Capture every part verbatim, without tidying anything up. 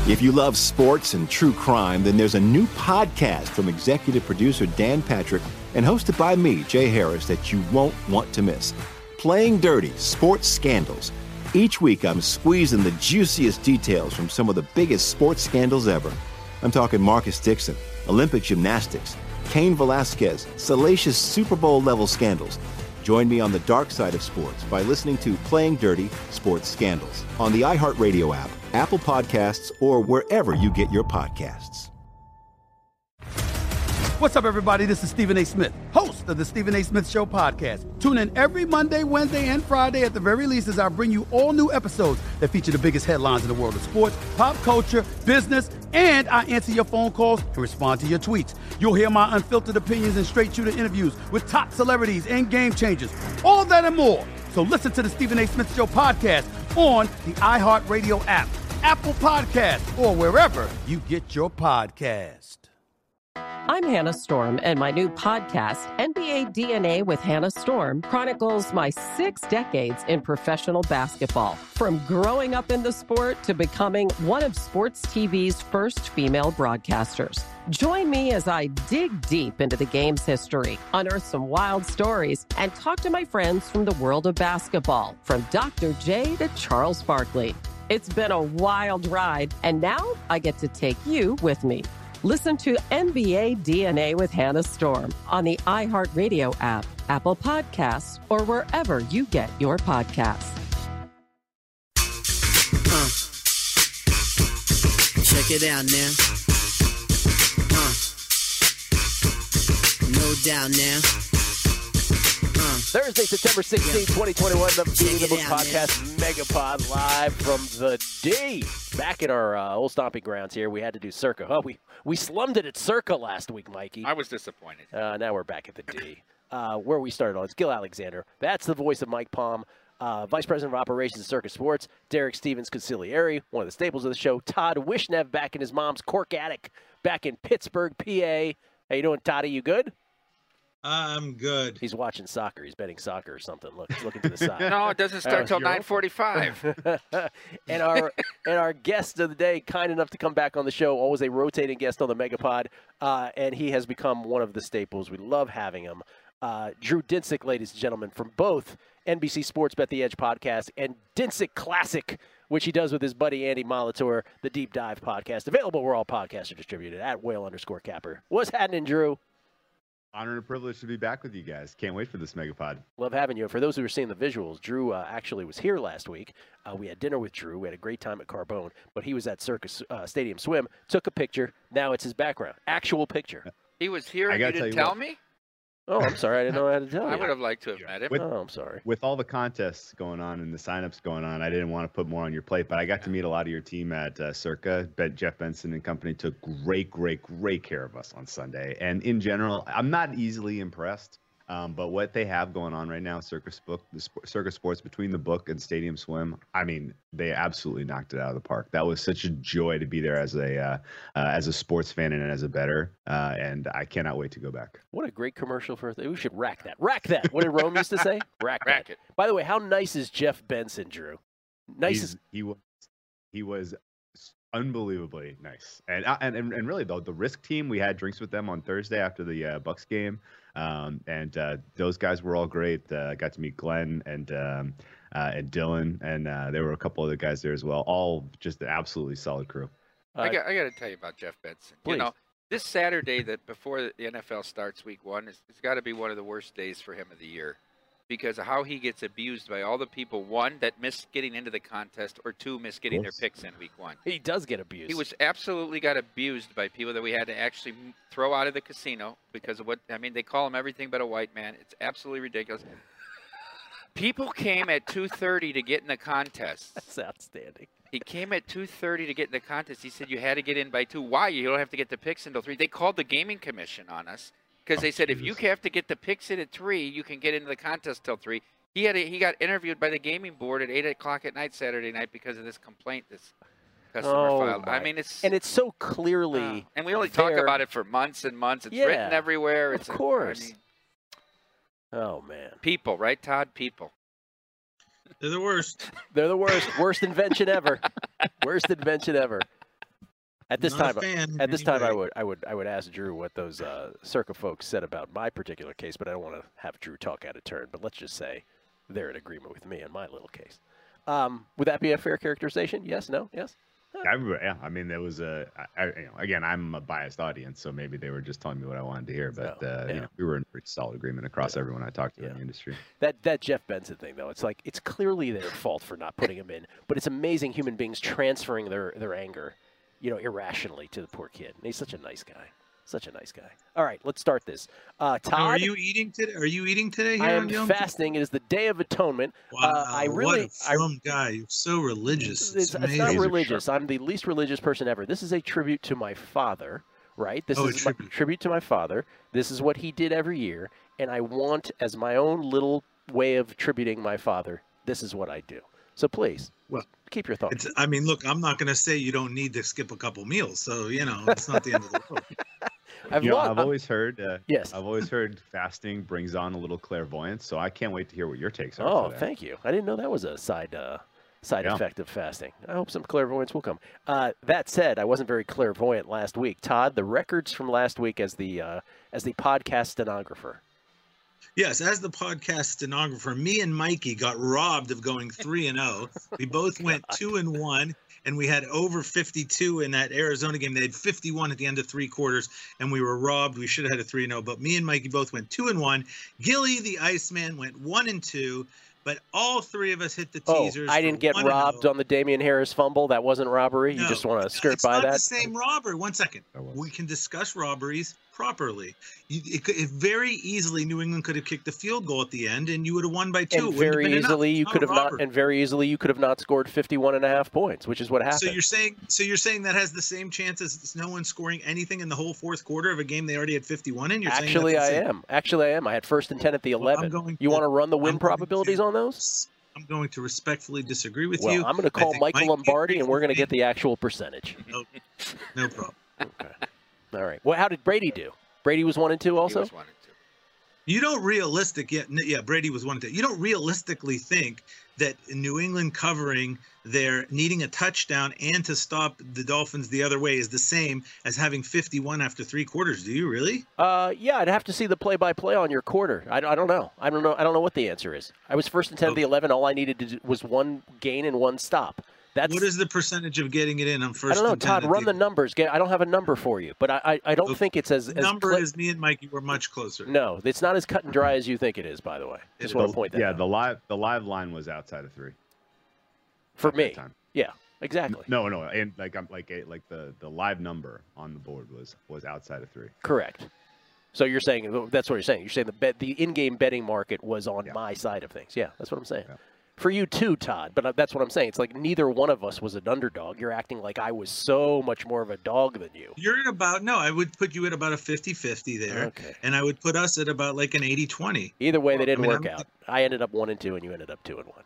If you love sports and true crime, then there's a new podcast from executive producer Dan Patrick and hosted by me, Jay Harris, that you won't want to miss. Playing Dirty: Sports Scandals. Each week, I'm squeezing the juiciest details from some of the biggest sports scandals ever. I'm talking Marcus Dixon, Olympic gymnastics, Cain Velasquez, salacious Super Bowl-level scandals. Join me on the dark side of sports by listening to Playing Dirty: Sports Scandals on the iHeartRadio app, Apple Podcasts, or wherever you get your podcasts. What's up, everybody? This is Stephen A. Smith, host of the Stephen A. Smith Show podcast. Tune in every Monday, Wednesday, and Friday at the very least as I bring you all new episodes that feature the biggest headlines in the world of sports, pop culture, business, and I answer your phone calls and respond to your tweets. You'll hear my unfiltered opinions and straight-shooter interviews with top celebrities and game changers. All that and more. So listen to the Stephen A. Smith Show podcast on the iHeartRadio app, Apple Podcasts, or wherever you get your podcast. I'm Hannah Storm, and my new podcast, N B A D N A with Hannah Storm, chronicles my six decades in professional basketball. From growing up in the sport to becoming one of sports T V's first female broadcasters. Join me as I dig deep into the game's history, unearth some wild stories, and talk to my friends from the world of basketball, from Doctor J to Charles Barkley. It's been a wild ride, and now I get to take you with me. Listen to N B A D N A with Hannah Storm on the iHeartRadio app, Apple Podcasts, or wherever you get your podcasts. Uh, check it out now. Uh, no doubt now. Uh, Thursday, September sixteenth, twenty twenty-one, the Beating the Book out, Podcast Megapod live from the D. Back at our uh, old stomping grounds here, we had to do Circa. Oh, we, we slummed it at Circa last week, Mikey. I was disappointed. Uh, now we're back at the D. Uh, where we started on, it's Gil Alexander. That's the voice of Mike Palm, uh, Vice President of Operations at Circa Sports. Derek Stevens Conciliary, one of the staples of the show. Todd Wishnev back in his mom's cork attic, back in Pittsburgh, P A. How you doing, Toddy? You good? I'm good. He's watching soccer. He's betting soccer or something. Look, he's looking to the side. No, it doesn't start till nine forty-five. and our and our guest of the day, kind enough to come back on the show, always a rotating guest on the Megapod, uh, and he has become one of the staples. We love having him. Uh, Drew Dinsick, ladies and gentlemen, from both N B C Sports Bet the Edge podcast and Dinsick Classic, which he does with his buddy Andy Molitor, the Deep Dive podcast, available where all podcasts are distributed, at whale underscore capper. What's happening, Drew? Honor and a privilege to be back with you guys. Can't wait for this Megapod. Love having you. For those who are seeing the visuals, Drew uh, actually was here last week. Uh, we had dinner with Drew. We had a great time at Carbone, but he was at Circus uh, Stadium Swim, took a picture. Now it's his background. Actual picture. He was here I and you gotta didn't tell you tell what. me? Oh, I'm sorry. I didn't know how to tell you. I would have liked to have met him. With, Oh, I'm sorry. with all the contests going on and the signups going on, I didn't want to put more on your plate, but I got to meet a lot of your team at uh, Circa. Bet Jeff Benson and company took great, great, great care of us on Sunday. And in general, I'm not easily impressed. Um, but what they have going on right now, Circus Book, the Sp- Circus Sports, between the book and Stadium Swim, I mean, they absolutely knocked it out of the park. That was such a joy to be there as a uh, uh, as a sports fan and as a bettor, uh, and I cannot wait to go back. What a great commercial for we should rack that. Rack that. What did Rome used to say? Rack, Rack that. it. By the way, how nice is Jeff Benson, Drew? Nice He's- is he was he was unbelievably nice, and uh, and and, and really though the Risk team, we had drinks with them on Thursday after the uh, Bucks game, um, and uh, those guys were all great. Uh, I got to meet Glenn and um, uh, and Dylan, and uh, there were a couple other guys there as well. All just an absolutely solid crew. uh, I got I got to tell you about Jeff Benson. Please. You know, this Saturday that before the N F L starts week one, is, it's got to be one of the worst days for him of the year because of how he gets abused by all the people, one, that missed getting into the contest, or two, missed getting their Yes. picks in week one. he does get abused. He was absolutely got abused by people that we had to actually m- throw out of the casino because of what, I mean, they call him everything but a white man. It's absolutely ridiculous. People came at two thirty to get in the contest. That's outstanding. He came at two thirty to get in the contest. He said you had to get in by two. Why? You don't have to get the picks until three. They called the gaming commission on us because they said if you have to get the picks in at three, you can get into the contest till three. He had a, he got interviewed by the gaming board at eight o'clock at night Saturday night because of this complaint this customer Oh, filed. I my. mean, it's And it's so clearly uh, and we only talk there. about it for months and months. It's Yeah, written everywhere. of It's a- course. I mean, Oh, man. people, right, Todd? People. They're the worst. They're the worst. Worst invention ever. Worst invention ever. At this Not a time, fan at this time, I anyway. would, I would, I would ask Drew what those uh, Circa folks said about my particular case, but I don't want to have Drew talk out of turn. But let's just say they're in agreement with me in my little case. Um, would that be a fair characterization? Yes, no, yes. I, yeah, I mean, there was a. I, I, you know, again, I'm a biased audience, so maybe they were just telling me what I wanted to hear. But Oh, uh, yeah. you know, we were in pretty solid agreement across Yeah. everyone I talked to Yeah. in the industry. That that Jeff Benson thing, though, it's like it's clearly their fault for not putting him in. But it's amazing human beings transferring their their anger, you know, irrationally to the poor kid. And he's such a nice guy. Such a nice guy. All right, let's start this. Uh, Todd, Now, are you eating today? Are you eating today? Here I on am Yom fasting. It is the Day of Atonement. Wow, uh, I really, what a frum guy! You're so religious. It's, It's, it's not amazing. Razor religious. sharp. I'm the least religious person ever. This is a tribute to my father, right? This Oh, a is my tribute. tribute to my father. This is what he did every year, and I want, as my own little way of tributing my father, this is what I do. So please, Well, keep your thoughts. It's, I mean, look, I'm not going to say you don't need to skip a couple meals, so you know it's not the end of the world. I've, You know, lo- I've always heard. Uh, Yes. I've always heard fasting brings on a little clairvoyance, so I can't wait to hear what your takes are. Oh, for that. thank you. I didn't know that was a side uh, side Yeah. effect of fasting. I hope some clairvoyance will come. Uh, that said, I wasn't very clairvoyant last week. Todd, the records from last week as the uh, as the podcast stenographer. Yes, as the podcast stenographer, me and Mikey got robbed of going three and zero. We both went two and one, and we had over fifty-two in that Arizona game. They had fifty-one at the end of three quarters, and we were robbed. We should have had a three and zero, but me and Mikey both went two and one. Gilly, the Iceman, went one and two, but all three of us hit the Oh, teasers. I for didn't get one and robbed oh. on the Damian Harris fumble. That wasn't robbery. You No, just want to skirt it's by not that. the same robbery. One second. That was- We can discuss robberies properly. You, it, could- it very easily New England could have kicked the field goal at the end, and you would have won by two. And It wouldn't have very been enough. easily It's you not could a have not robbery. and very easily you could have not scored fifty-one and a half points, which is what happened. So you're saying so you're saying that has the same chance as no one scoring anything in the whole fourth quarter of a game they already had fifty-one in? You're saying Actually, that's I the same? am. Actually, I am. I had first and ten at the Well, I'm eleven. going You to- want to run the win I'm going probabilities to- on those? I'm going to respectfully disagree with Well, you. I'm going to I call think Michael Mike Lombardi, and we're going to get Gibson- the actual percentage. No, no problem. Okay. All right. Well, how did Brady do? Brady was one and two He also. was one and two. You don't realistic yeah, yeah, Brady was one of the, you don't realistically think that New England covering their needing a touchdown and to stop the Dolphins the other way is the same as having fifty-one after three quarters. Do you really? Uh, yeah, I'd have to see the play-by-play on your quarter. I, I don't know. I don't know. I don't know what the answer is. I was first and ten at the Okay. eleven. All I needed to do was one gain and one stop. That's What is the percentage of getting it in on first I don't know, and ten Todd. at Run the numbers. Get- I don't have a number for you, but I I, I don't Okay. think it's as The as number cli- is me and Mikey were much closer. No, it's not as cut and dry as you think it is. By the way, just It want is. to point that Yeah, out. the live the live line was outside of three. For at that me, time. yeah, exactly. No, no, and like I'm like a, like the the live number on the board was was outside of three. Correct. So you're saying that's what you're saying. You're saying the bet, the in-game betting market was on Yeah. my side of things. Yeah, that's what I'm saying. Yeah. For you too, Todd. But that's what I'm saying. It's like neither one of us was an underdog. You're acting like I was so much more of a dog than you. You're at about no, I would put you at about a fifty-fifty there. Okay. And I would put us at about like an eighty-twenty. Either way, they didn't I mean, work I'm- out. I ended up one and two, and you ended up two and one.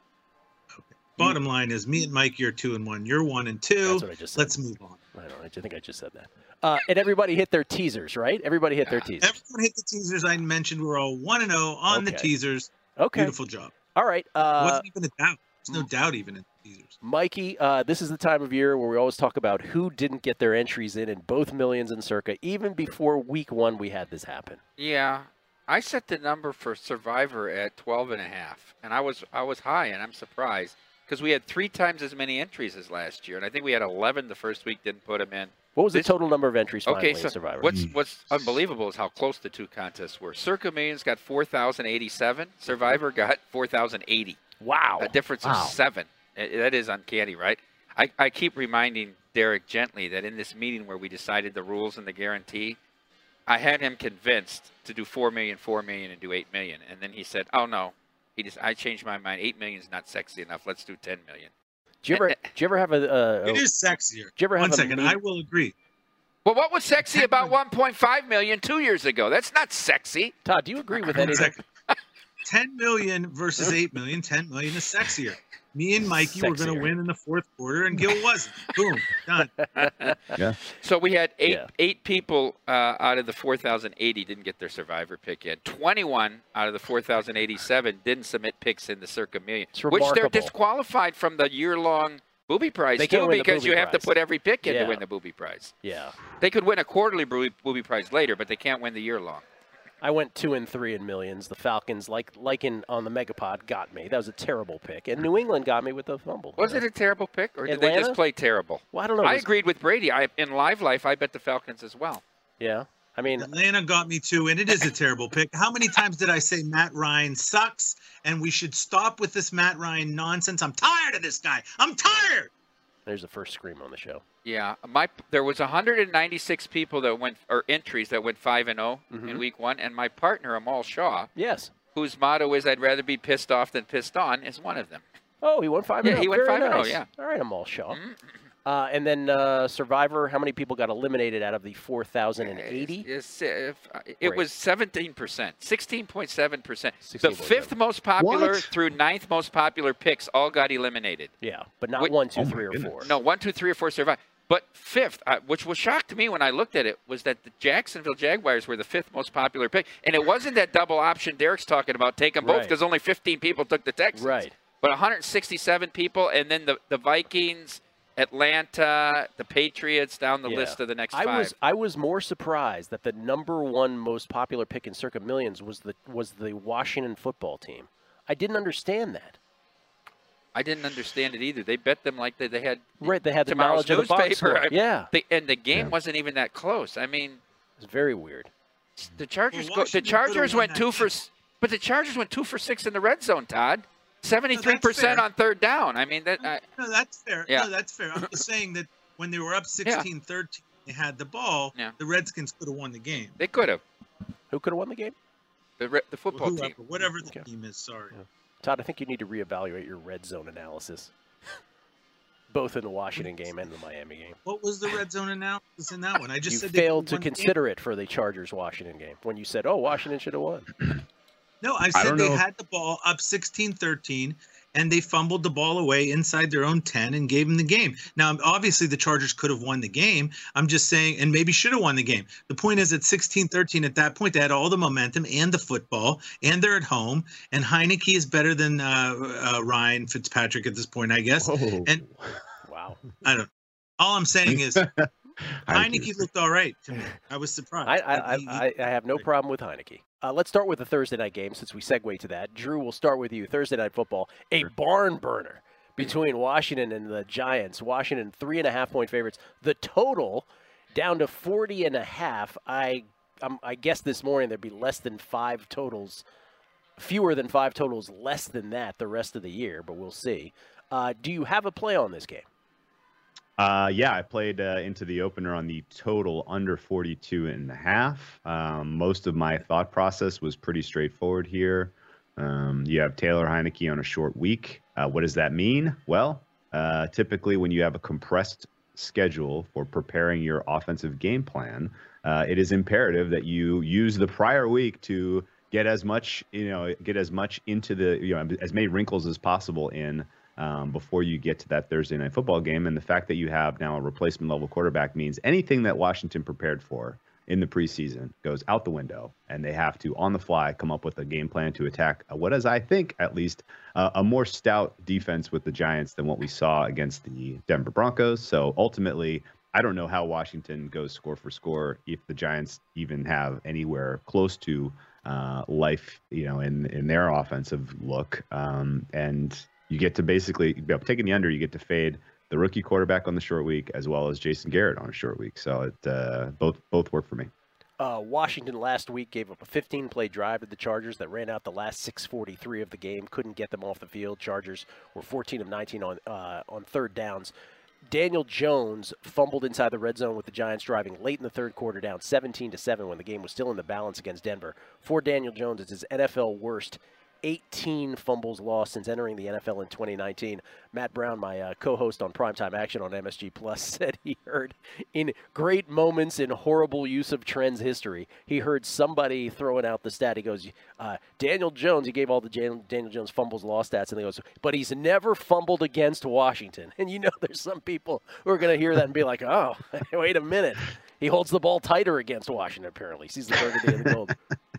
Bottom line is me and Mikey are two and one. You're one and two. That's what I just said. Let's move on. I don't know. I think I just said that. Uh, and everybody hit their teasers, right? Everybody hit their teasers. Everyone hit the teasers I mentioned. We're all one and zero on the Okay. teasers. Okay. Beautiful job. All right. It Uh, wasn't even a doubt. There's no doubt even in the teasers. Mikey, uh, this is the time of year where we always talk about who didn't get their entries in in both millions and Circa. Even before week one, we had this happen. Yeah, I set the number for Survivor at twelve and a half, and I was I was high, and I'm surprised because we had three times as many entries as last year, and I think we had eleven the first week, didn't put them in. What was This- the total number of entries finally Okay, in so Survivor? what's what's unbelievable is how close the two contests were. Circa Millions got four thousand eighty-seven. Survivor got four thousand eighty. Wow. A difference Wow. of seven. Uh, That is uncanny, right? I, I keep reminding Derek Gently that in this meeting where we decided the rules and the guarantee, I had him convinced to do four million, four million, and do eight million. And then he said, oh, no. He just, I changed my mind. eight million is not sexy enough. Let's do ten million. Do you ever, do you ever have a, a, It a is sexier. do you ever have One a second. mean- I will agree. Well, what was sexy about one point five million two years ago? That's not sexy. Todd, do you agree with One anything? second. ten million versus eight million. ten million is sexier. Me and Mikey were going Sexier. to win in the fourth quarter, and Gil wasn't. Boom. Done. Yeah. So we had eight Yeah. eight people uh, out of the four thousand eighty didn't get their Survivor pick in. twenty-one out of the four thousand eighty-seven didn't submit picks in the Circa Million, It's which they're remarkable. disqualified from the year-long Booby prize, They too, can't win the because booby you have to prize. put every pick in Yeah. to win the booby prize. Yeah. They could win a quarterly booby, booby prize later, but they can't win the year long. I went two and three in millions. The Falcons, like like in on the Megapod, got me. That was a terrible pick, and New England got me with the fumble. Was it a terrible pick, or did they Atlanta? just play terrible? Well, I don't know. I Was- agreed with Brady. I in live life, I bet the Falcons as well. Yeah. I mean, Atlanta got me too, and it is a terrible pick. How many times did I say Matt Ryan sucks, and we should stop with this Matt Ryan nonsense? I'm tired of this guy. I'm tired. there's the first scream on the show. Yeah, my there was one hundred ninety-six people that went or entries that went five and zero Mhm. in week one, and my partner Amal Shaw, Yes. whose motto is "I'd rather be pissed off than pissed on," is one of them. Oh, he went five. Yeah, and he oh. went Very five and oh, nice. yeah. All right, I'm all Shaw. Mhm. Uh, and then uh, Survivor. How many people got eliminated out of the four thousand eighty? It's, it's, uh, it Great. was seventeen percent, sixteen point seven percent. The sixteen point seven. fifth most popular What? through ninth most popular picks all got eliminated. Yeah, but not Wait- one, two, Oh my three, or goodness. four. No, one, two, three, or four survived. But fifth, uh, which was shocked to me when I looked at it, was that the Jacksonville Jaguars were the fifth most popular pick. And it wasn't that double option Derek's talking about, take them both, Right. because only fifteen people took the Texans. Right. But one hundred sixty-seven people, and then the, the Vikings, Atlanta, the Patriots down the Yeah. list of the next I five. was I was more surprised that the number one most popular pick in Circa Millions was the was the Washington football team. I didn't understand that. I didn't understand it either. They bet them like they, they had Right, they had the tomorrow's knowledge of the box newspaper. score. Yeah, They, and the game Yeah. wasn't even that close. I mean, it's very weird. the Chargers Well, go, the Washington Chargers could've went won two that for, game. s- but the Chargers went two for six in the red zone. Todd, seventy-three percent fair. on third down. I mean that. I, No, that's fair. Yeah. No, that's fair. I'm just saying that when they were up sixteen thirteen, they had the ball, Yeah. the Redskins could have won the game. they could have Who could have won the game? the re- the Or football whoever, team. whatever the Okay. team is, sorry. Yeah. Todd, I think you need to reevaluate your red zone analysis, both in the Washington game and the Miami game. What was the red zone analysis in that one? I just You said they failed to won the game. consider it for the Chargers-Washington game when you said, "Oh, Washington should have won." No, I I said don't they know. had the ball up sixteen thirteen, and they fumbled the ball away inside their own ten and gave them the game. Now, obviously, the Chargers could have won the game. I'm just saying, and maybe should have won the game. The point is, at sixteen thirteen, at that point, they had all the momentum and the football, and they're at home. And Heineke is better than uh, uh, Ryan Fitzpatrick at this point, I guess. Whoa. And Wow. I don't. All I'm saying is, Heineke Heineke. looked all right to me. I was surprised. I, I, He- he- I, I have no problem with Heineke. Uh, let's start with the Thursday night game since we segue to that. Drew, we'll start with you. Thursday night football, a barn burner between Washington and the Giants. Washington, three and a half point favorites. The total down to forty and a half. I, um, I guess this morning there'd be less than five totals, fewer than five totals, less than that the rest of the year, but we'll see. Uh, do you have a play on this game? Uh, yeah, I played uh, into the opener on the total under forty-two and a half. Um, most of my thought process was pretty straightforward here. Um, you have Taylor Heineke on a short week. Uh, what does that mean? Well, uh, typically when you have a compressed schedule for preparing your offensive game plan, uh, it is imperative that you use the prior week to get as much, you know, get as much into the, you know, as many wrinkles as possible in Um, before you get to that Thursday night football game. And the fact that you have now a replacement level quarterback means anything that Washington prepared for in the preseason goes out the window, and they have to, on the fly, come up with a game plan to attack what is, I think, at least uh, a more stout defense with the Giants than what we saw against the Denver Broncos. So ultimately, I don't know how Washington goes score for score if the Giants even have anywhere close to uh, life, you know, in, in their offensive look. Um, and you get to basically, you know, taking the under, you get to fade the rookie quarterback on the short week as well as Jason Garrett on a short week. So it uh, both both work for me. Uh, Washington last week gave up a fifteen-play drive to the Chargers that ran out the last six forty-three of the game. Couldn't get them off the field. Chargers were fourteen of nineteen on uh, on third downs. Daniel Jones fumbled inside the red zone with the Giants driving late in the third quarter, down seventeen to seven when the game was still in the balance against Denver. For Daniel Jones, it's his N F L worst. eighteen fumbles lost since entering the N F L in twenty nineteen. Matt Brown, my uh, co-host on Primetime Action on M S G Plus, said he heard in great moments in horrible use of trends history, he heard somebody throwing out the stat. He goes, uh, Daniel Jones, he gave all the Jan- Daniel Jones fumbles lost stats, and he goes, but he's never fumbled against Washington. And you know there's some people who are going to hear that and be like, oh, wait a minute. He holds the ball tighter against Washington, apparently. Sees the burgundy and the gold.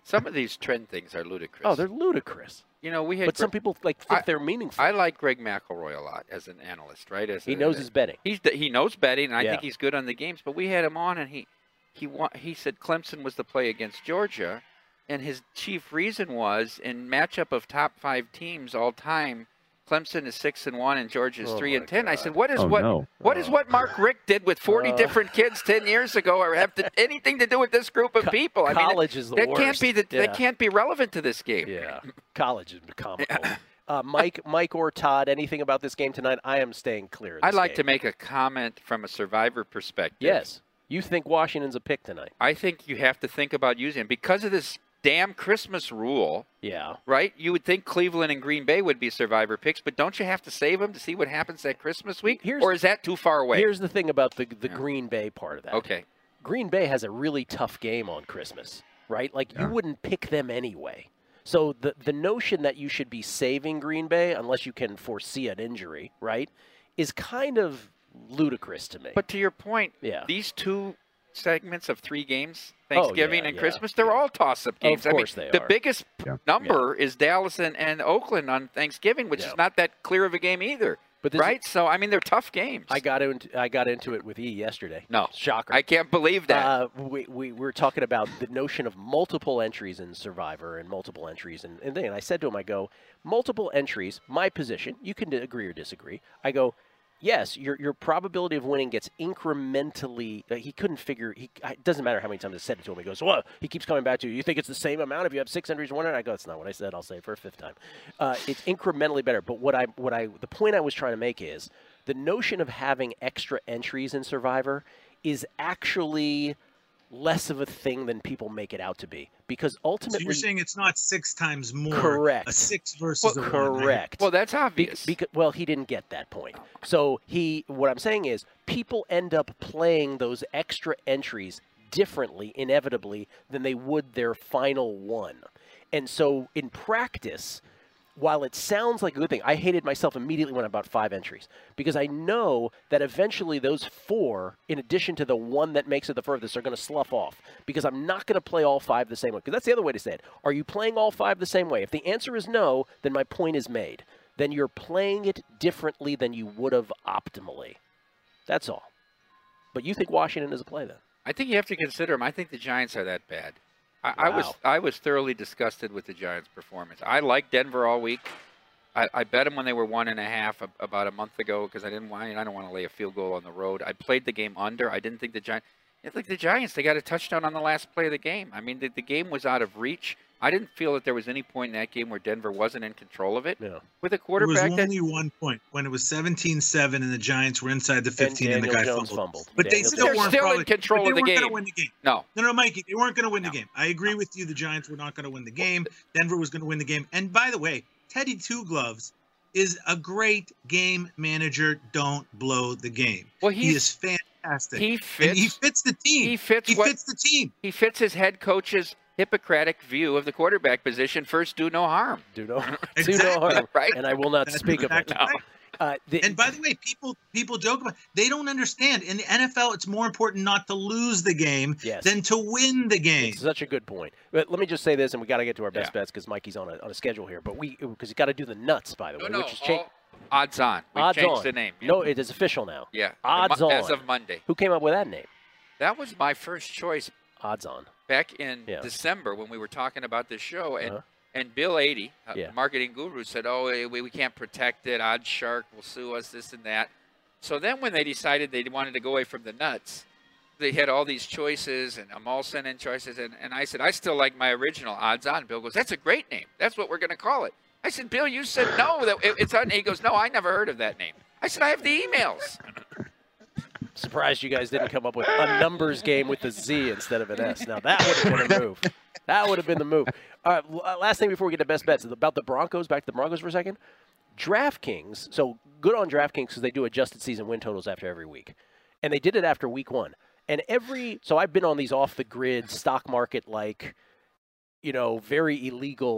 Some of these trend things are ludicrous. Oh, they're ludicrous. You know, we had. But some Greg, people like think I, they're meaningful. I like Greg McElroy a lot as an analyst, right? As he a, knows a, his betting. He's he knows betting, and I Yeah. think he's good on the games. But we had him on, and he he wa- he said Clemson was the play against Georgia, and his chief reason was in matchup of top five teams all time. Clemson is six and one, and Georgia is Oh three my and ten. I God. said, "What is Oh, what? no. What is Oh. what Mark Richt did with forty Uh. different kids ten years ago, or have to, anything to do with this group of Co- people? I college mean, is the that worst. can't be the, Yeah. that can't be relevant to this game. Yeah, college is comical. Uh, Mike, Mike or Todd, anything about this game tonight? I am staying clear. Of this I'd like game. to make a comment from a survivor perspective. Yes, you think Washington's a pick tonight? I think you have to think about using it because of this damn Christmas rule. Yeah. Right? You would think Cleveland and Green Bay would be survivor picks, but don't you have to save them to see what happens that Christmas week? Here's- or is that too far away? Here's the thing about the the Yeah. Green Bay part of that. Okay. Green Bay has a really tough game on Christmas, right? Like Yeah. you wouldn't pick them anyway. So the the notion that you should be saving Green Bay unless you can foresee an injury, right, is kind of ludicrous to me. But to your point, Yeah. these two segments of three games, Oh, Thanksgiving yeah, and yeah, Christmas, they're yeah. all toss-up games. Of course I mean, they the are. biggest Yeah. number is Dallas and, and Oakland on Thanksgiving, which Yeah. is not that clear of a game either. But this- right? So, I mean, they're tough games. I got into I got into it with E yesterday. No. Shocker. I can't believe that. Uh, we, we, we were talking about the notion of multiple entries in Survivor and multiple entries. And, and then I said to him, I go, multiple entries, my position, you can agree or disagree. I go, yes, your your probability of winning gets incrementally. Uh, he couldn't figure. He it doesn't matter how many times I said it to him. He goes, well, he keeps coming back to you. You think it's the same amount if you have six entries and one? And I go, that's not what I said. I'll say it for a fifth time. Uh, it's incrementally better. But what I what I the point I was trying to make is the notion of having extra entries in Survivor is actually less of a thing than people make it out to be, because So ultimately, you're saying it's not six times more. Correct. A six versus a one. right? correct. well, that's Be- obvious. beca- well, he didn't get that point. So he, what I'm saying is, people end up playing those extra entries differently, inevitably, than they would their final one. And so, in practice, while it sounds like a good thing, I hated myself immediately when I bought five entries, because I know that eventually those four, in addition to the one that makes it the furthest, are going to slough off, because I'm not going to play all five the same way. Because that's the other way to say it. Are you playing all five the same way? If the answer is no, then my point is made. Then you're playing it differently than you would have optimally. That's all. But you think Washington is a play then? I think you have to consider them. I think the Giants are that bad. I, I was Wow. I was thoroughly disgusted with the Giants' performance. I liked Denver all week. I, I bet them when they were one and a half a, about a month ago because I didn't want I don't want to lay a field goal on the road. I played the game under. I didn't think the Giants. It's like the Giants. They got a touchdown on the last play of the game. I mean, the, the game was out of reach. I didn't feel that there was any point in that game where Denver wasn't in control of it. Yeah. With a There was quarterback that only one point when it was seventeen seven and the Giants were inside the fifteen and, the Daniel guy Jones fumbled. fumbled. But they Daniel still They're weren't still in probably, control but they of the weren't game. gonna win the game. no. No, no, Mikey, they weren't going to win No. the game. I agree with you. The Giants were not going to win the game. Denver was going to win the game. And by the way, Teddy Two Gloves is a great game manager. Don't blow the game. Well, he he's- is fantastic. he And fits- he fits the team. he fits He what- fits the team. He fits his head coach's Hippocratic view of the quarterback position. First, do no harm. Do no, do no Exactly, harm. right? And I will not That's speak exactly of it. right. Uh, the, And by the way, people people joke about they don't understand. In the N F L, it's more important not to lose the game Yes. than to win the game. It's such a good point. But let me just say this, and we got to get to our best Yeah. bets because Mikey's on a, on a schedule here. But we because you got to do the nuts, by the way, No, no, which is cha- all odds on. We odds changed on. the name. No, it is official now. Yeah. Odds Mo- on. As of Monday. Who came up with that name? That was my first choice Odds on. back in Yeah. December when we were talking about this show. And Uh-huh. and Bill eighty, a Yeah. marketing guru, said, oh, eh, we, we can't protect it. Odd Shark will sue us, this and that. So then when they decided they wanted to go away from the nuts, they had all these choices, and Amal sent in choices. And, and I said, I still like my original Odds On. Bill goes, that's a great name. That's what we're going to call it. I said, Bill, you said no. That it, it's on. He goes, no, I never heard of that name. I said, I have the emails. Surprised you guys didn't come up with a numbers game with a Z instead of an S. Now that would have been a move. That would have been the move. All right, l- uh, last thing before we get to best bets about the Broncos. Back to the Broncos for a second. DraftKings. So good on DraftKings because they do adjusted season win totals after every week, and they did it after week one. And every so I've been on these off the grid stock market like, you know, very illegal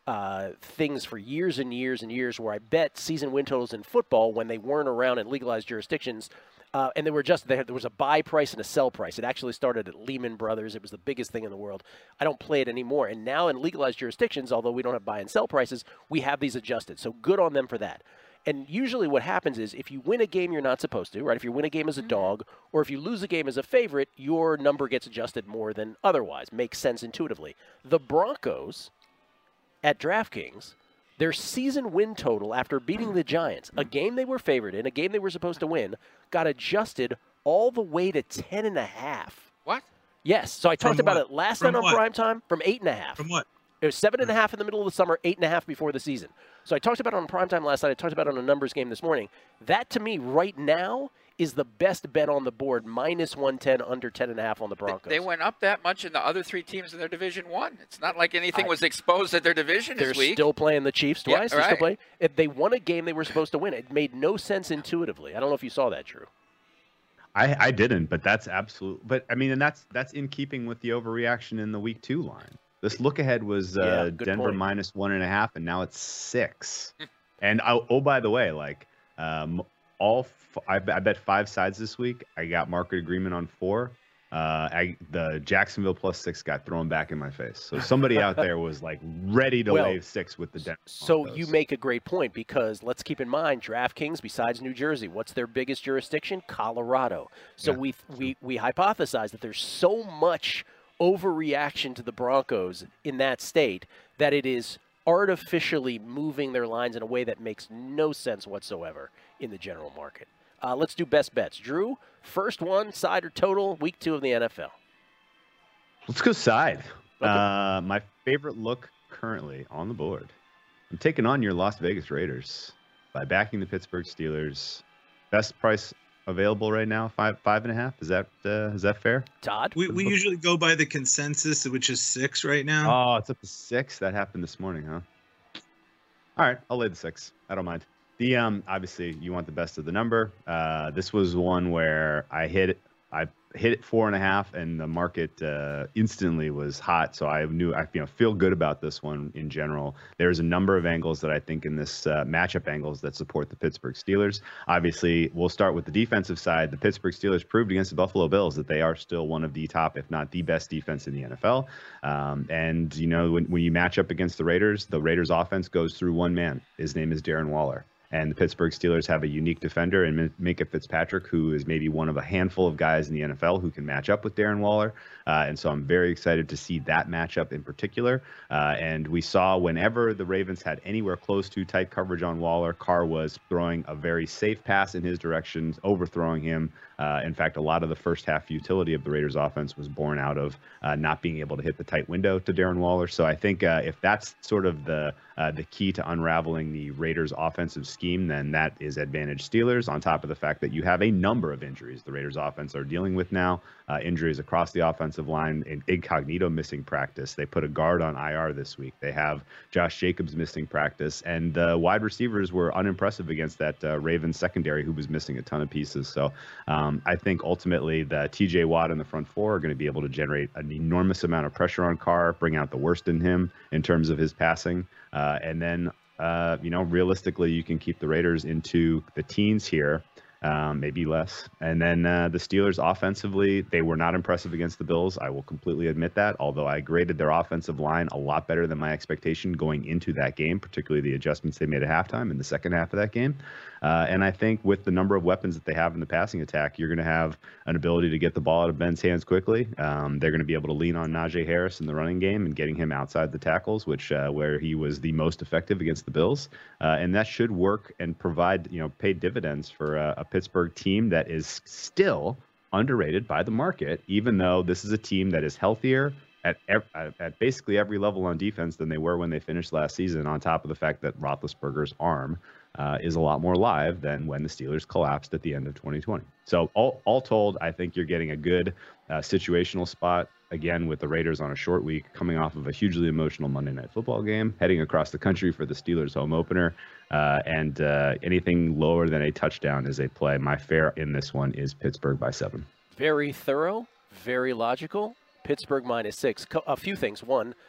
uh, things for years and years and years where I bet season win totals in football when they weren't around in legalized jurisdictions. Uh, and they were just there. There was a buy price and a sell price. It actually started at Lehman Brothers. It was the biggest thing in the world. I don't play it anymore. And now in legalized jurisdictions, although we don't have buy and sell prices, we have these adjusted. So good on them for that. And usually what happens is if you win a game you're not supposed to, right? If you win a game as a dog, or if you lose a game as a favorite, your number gets adjusted more than otherwise. Makes sense intuitively. The Broncos at DraftKings, their season win total after beating the Giants, a game they were favored in, a game they were supposed to win, got adjusted all the way to ten and a half. What? Yes. So I talked From about what? it last From night on what? prime time from eight and a half. From what? It was seven and a half in the middle of the summer, eight and a half before the season. So I talked about it on primetime last night. I talked about it on a numbers game this morning. That, to me, right now, is the best bet on the board, minus one ten, under ten and a half on the Broncos. They went up that much, and the other three teams in their division won. It's not like anything I, was exposed at their division They're this week. still playing the Chiefs Yeah, twice. They're right. still playing. If they won a game they were supposed to win. It made no sense intuitively. I don't know if you saw that, Drew. I, I didn't, but that's absolute. But I mean, and that's that's in keeping with the overreaction in the week two line. This look ahead was uh, Yeah, good Denver point. minus one and a half, and now it's six. and oh, oh, by the way, like um, all f- I, I bet five sides this week. I got market agreement on four. Uh, I the Jacksonville plus six got thrown back in my face. So somebody out there was like ready to Well, lay six with the Denver. So Broncos. you make a great point because let's keep in mind DraftKings, besides New Jersey, what's their biggest jurisdiction? Colorado. So Yeah, we we we hypothesize that there's so much overreaction to the Broncos in that state that it is artificially moving their lines in a way that makes no sense whatsoever in the general market. Uh, let's do best bets. Drew, first one, side or total, week two of the N F L. Let's go side. Okay. Uh, my favorite look currently on the board. I'm taking on your Las Vegas Raiders by backing the Pittsburgh Steelers. Best price available right now, five five and a half. Is that uh, is that fair? Todd? We we usually go by the consensus, which is six right now. Oh, it's up to six. That happened this morning, huh? All right, I'll lay the six. I don't mind. The um, obviously you want the best of the number. Uh, this was one where I hit I hit it four and a half, and the market uh, instantly was hot. So I knew I you know feel good about this one in general. There's a number of angles that I think in this uh, matchup angles that support the Pittsburgh Steelers. Obviously, we'll start with the defensive side. The Pittsburgh Steelers proved against the Buffalo Bills that they are still one of the top, if not the best defense in the N F L. Um, and you know when when you match up against the Raiders, the Raiders offense goes through one man. His name is Darren Waller. And the Pittsburgh Steelers have a unique defender in Minkah Fitzpatrick, who is maybe one of a handful of guys in the N F L who can match up with Darren Waller. Uh, and so I'm very excited to see that matchup in particular. Uh, and we saw whenever the Ravens had anywhere close to tight coverage on Waller, Carr was throwing a very safe pass in his direction, overthrowing him. Uh, in fact, a lot of the first half utility of the Raiders offense was born out of uh, not being able to hit the tight window to Darren Waller. So I think uh, if that's sort of the uh, the key to unraveling the Raiders offensive scheme, then that is advantage Steelers, on top of the fact that you have a number of injuries the Raiders offense are dealing with now. Uh, injuries across the offensive line, in Incognito missing practice. They put a guard on I R this week. They have Josh Jacobs missing practice, and the uh, wide receivers were unimpressive against that uh, Ravens secondary who was missing a ton of pieces. So um, I think ultimately the T J Watt and the front four are going to be able to generate an enormous amount of pressure on Carr, bring out the worst in him in terms of his passing, uh, and then uh, you know realistically you can keep the Raiders into the teens here. Um, maybe less. And then uh, the Steelers offensively, they were not impressive against the Bills. I will completely admit that, although I graded their offensive line a lot better than my expectation going into that game, particularly the adjustments they made at halftime in the second half of that game. Uh, and I think with the number of weapons that they have in the passing attack, you're going to have an ability to get the ball out of Ben's hands quickly. Um, they're going to be able to lean on Najee Harris in the running game and getting him outside the tackles, which uh, where he was the most effective against the Bills. Uh, and that should work and provide, you know, pay dividends for uh, a Pittsburgh team that is still underrated by the market, even though this is a team that is healthier at ev- at basically every level on defense than they were when they finished last season, on top of the fact that Roethlisberger's arm uh, is a lot more live than when the Steelers collapsed at the end of twenty twenty. So all, all told, I think you're getting a good uh, situational spot, again, with the Raiders on a short week, coming off of a hugely emotional Monday Night Football game, heading across the country for the Steelers home opener. Uh, and uh, anything lower than a touchdown is a play. My fare in this one is Pittsburgh by seven. Very thorough, very logical. Pittsburgh minus six. A few things. One,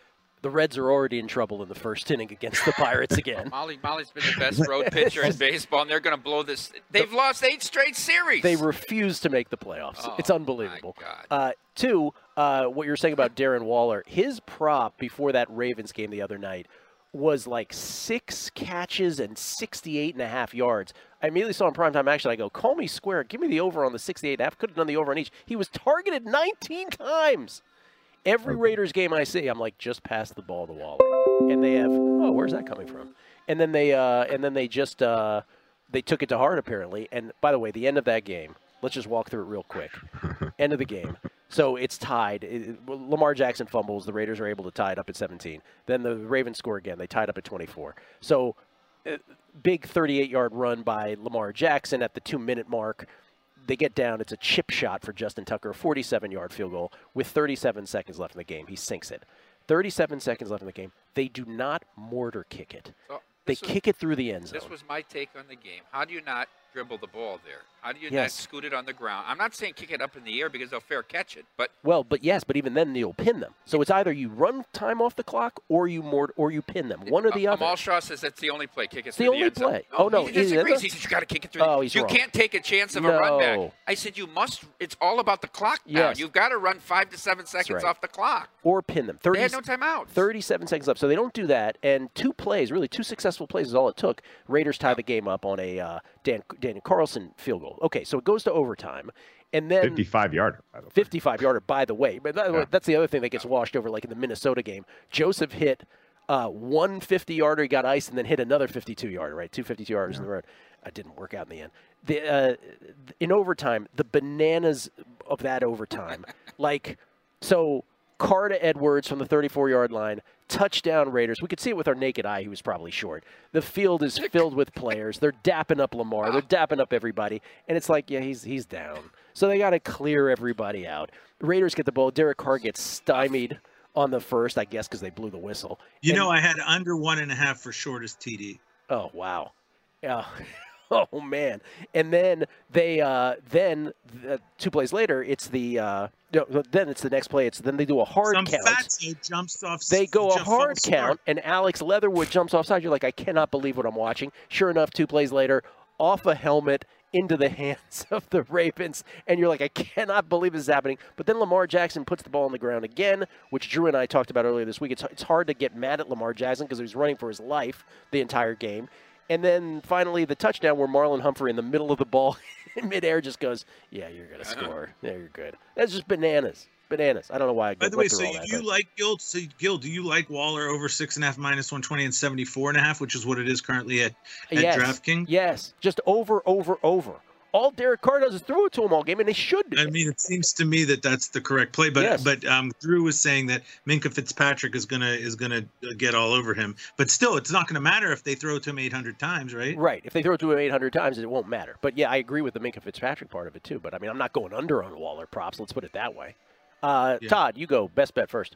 The Reds are already in trouble in the first inning against the Pirates again. Molly, Molly's been the best road pitcher in baseball, and they're going to blow this. They've the, lost eight straight series. They refuse to make the playoffs. Oh, it's unbelievable. My God. Uh, two, uh, what you're saying about Darren Waller, his prop before that Ravens game the other night was like six catches and sixty-eight and a half yards. I immediately saw in primetime action. I go, call me square. Give me the over on the sixty-eight and a half. Could have done the over on each. He was targeted nineteen times. Every Raiders game I see, I'm like, just pass the ball to Waller. And they have, oh, where's that coming from? And then they, uh, and then they just, uh, they took it to heart apparently. And by the way, the end of that game, let's just walk through it real quick. End of the game. So it's tied. It, Lamar Jackson fumbles. The Raiders are able to tie it up at seventeen. Then the Ravens score again. They tied up at twenty-four. So uh, big thirty-eight-yard run by Lamar Jackson at the two-minute mark. They get down. It's a chip shot for Justin Tucker, a forty-seven-yard field goal with thirty-seven seconds left in the game. He sinks it. thirty-seven seconds left in the game. They do not mortar kick it. So they was, kick it through the end zone. This was my take on the game. How do you not dribble the ball there? How do you yes. not scoot it on the ground? I'm not saying kick it up in the air because they'll fair catch it, but well, but yes, but even then you'll pin them. So it's either you run time off the clock or you mort or you pin them. One or the uh, other. Amal Shaw says that's the only play. Kick it it's through the the only end zone. play. Oh no, he disagrees. He says you got to kick it through. Oh, the, he's you wrong. can't take a chance of no. a run back. I said you must. It's all about the clock now. Yes. You've got to run five to seven seconds right. off the clock or pin them. thirty, they had no timeouts. thirty-seven seconds left, so they don't do that. And two plays, really two successful plays is all it took. Raiders tie the game up on a uh, Dan Daniel Carlson field goal. Okay, so it goes to overtime. And then fifty-five yarder. fifty-five yarder, by the way. But that, yeah. that's the other thing that gets washed over, like in the Minnesota game. Joseph hit uh, one fifty-yarder, he got iced, and then hit another fifty-two-yarder, right? Two fifty-two-yarders yeah. in the road. It didn't work out in the end. The, uh, in overtime, the bananas of that overtime. like, so Carter Edwards from the thirty-four-yard line, touchdown Raiders. We could see it with our naked eye. He was probably short. The field is filled with players. They're dapping up Lamar. They're dapping up everybody. And it's like, yeah, he's he's down. So they got to clear everybody out. The Raiders get the ball. Derek Carr gets stymied on the first, I guess, because they blew the whistle. You and, know, I had under one and a half for shortest T D. Oh, wow. Yeah. Oh, man. And then they, uh, then uh, two plays later, it's the, uh, no, then it's the next play. It's then they do a hard Some count. fatso jumps off. They go a hard start. count, and Alex Leatherwood jumps offside. You're like, I cannot believe what I'm watching. Sure enough, two plays later, off a helmet into the hands of the Ravens, and you're like, I cannot believe this is happening. But then Lamar Jackson puts the ball on the ground again, which Drew and I talked about earlier this week. It's, it's hard to get mad at Lamar Jackson because he was running for his life the entire game. And then finally the touchdown where Marlon Humphrey in the middle of the ball in midair just goes, yeah, you're going to score. Yeah, you're good. That's just bananas. Bananas. I don't know why I By the way, so all that, you but. like Gil? So Gil, do you like Waller over six and a half minus one twenty and seventy four and a half, which is what it is currently at, at yes. DraftKings? Yes, just over, over, over. All Derek Carr does is throw it to him all game, and they should do. I mean, it seems to me that that's the correct play. But yes. but um, Drew was saying that Minkah Fitzpatrick is gonna is gonna get all over him. But still, it's not gonna matter if they throw it to him eight hundred times, right? Right. If they throw it to him eight hundred times, it won't matter. But yeah, I agree with the Minkah Fitzpatrick part of it too. But I mean, I'm not going under on Waller props. Let's put it that way. Uh, yeah. Todd, you go. Best bet first.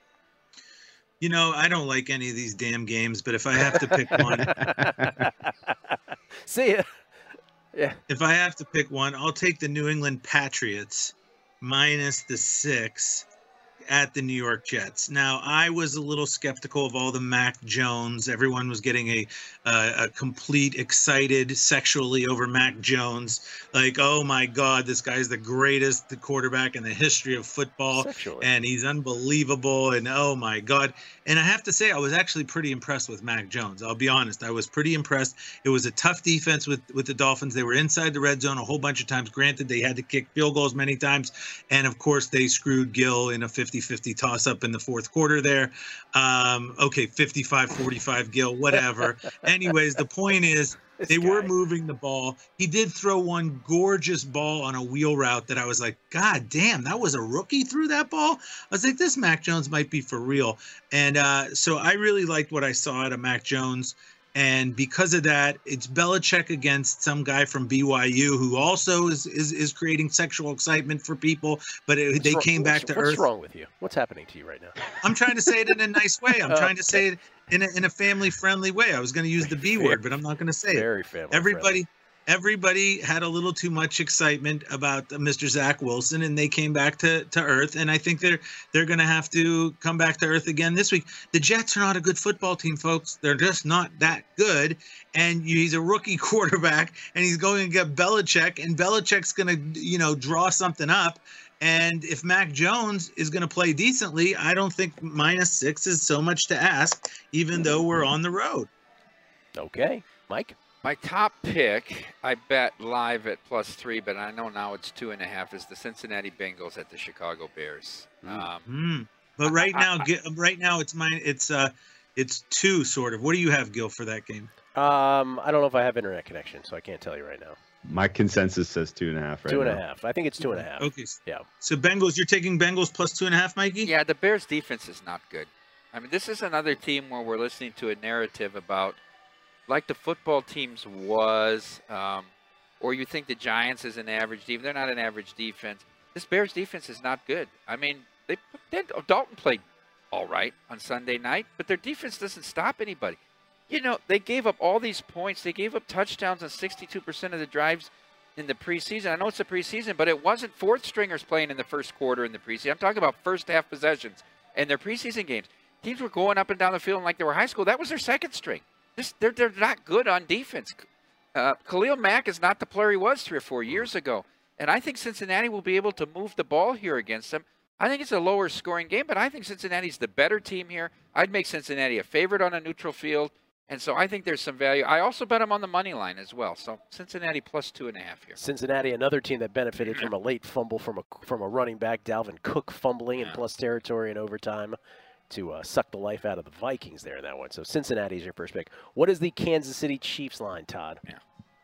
You know, I don't like any of these damn games, but if I have to pick one, see ya. Yeah. If I have to pick one, I'll take the New England Patriots minus the six at the New York Jets. Now, I was a little skeptical of all the Mac Jones. Everyone was getting a uh, a complete excited sexually over Mac Jones. Like, oh my God, this guy's the greatest quarterback in the history of football. Sexually. And he's unbelievable. And oh my God. And I have to say, I was actually pretty impressed with Mac Jones. I'll be honest. I was pretty impressed. It was a tough defense with, with the Dolphins. They were inside the red zone a whole bunch of times. Granted, they had to kick field goals many times. And of course, they screwed Gill in a fifty-fifty toss-up in the fourth quarter there. Um, okay, fifty-five forty-five Gill, whatever. Anyways, the point is, this they guy. were moving the ball. He did throw one gorgeous ball on a wheel route that I was like, God damn, that was a rookie threw that ball? I was like, this Mac Jones might be for real. And uh, so I really liked what I saw out of Mac Jones. And because of that, it's Belichick against some guy from B Y U who also is is, is creating sexual excitement for people. But it, they wrong, came back to what's earth. What's wrong with you? What's happening to you right now? I'm trying to say it in a nice way. I'm oh, trying to say it in a, in a family-friendly way. I was going to use the B word, but I'm not going to say very it. Very family Everybody, friendly. everybody had a little too much excitement about Mister Zach Wilson, and they came back to, to earth. And I think they're they're going to have to come back to earth again this week. The Jets are not a good football team, folks. They're just not that good. And he's a rookie quarterback, and he's going to get Belichick, and Belichick's going to, you know, draw something up. And if Mac Jones is going to play decently, I don't think minus six is so much to ask, even though we're on the road. Okay, Mike. My top pick, I bet live at plus three, but I know now it's two and a half, is the Cincinnati Bengals at the Chicago Bears. Um, mm. But right now, I, I, right now it's mine. It's uh, it's two sort of. What do you have, Gil, for that game? Um, I don't know if I have internet connection, so I can't tell you right now. My consensus says two and a half. Right two and now. a half. I think it's two and a half. Okay. Yeah. So Bengals, you're taking Bengals plus two and a half, Mikey? Yeah, the Bears defense is not good. I mean, this is another team where we're listening to a narrative about, like the football teams was, um, or you think the Giants is an average defense. They're not an average defense. This Bears defense is not good. I mean, they, they Dalton played all right on Sunday night, but their defense doesn't stop anybody. You know, they gave up all these points. They gave up touchdowns on sixty-two percent of the drives in the preseason. I know it's a preseason, but it wasn't fourth stringers playing in the first quarter in the preseason. I'm talking about first half possessions in their preseason games. Teams were going up and down the field like they were high school. That was their second string. This, they're, they're not good on defense. Uh, Khalil Mack is not the player he was three or four years ago. And I think Cincinnati will be able to move the ball here against them. I think it's a lower scoring game, but I think Cincinnati's the better team here. I'd make Cincinnati a favorite on a neutral field. And so I think there's some value. I also bet them on the money line as well. So Cincinnati plus two and a half here. Cincinnati, another team that benefited from a late fumble from a from a running back, Dalvin Cook fumbling in plus territory in overtime to uh, suck the life out of the Vikings there in that one. So Cincinnati is your first pick. What is the Kansas City Chiefs line, Todd? Yeah.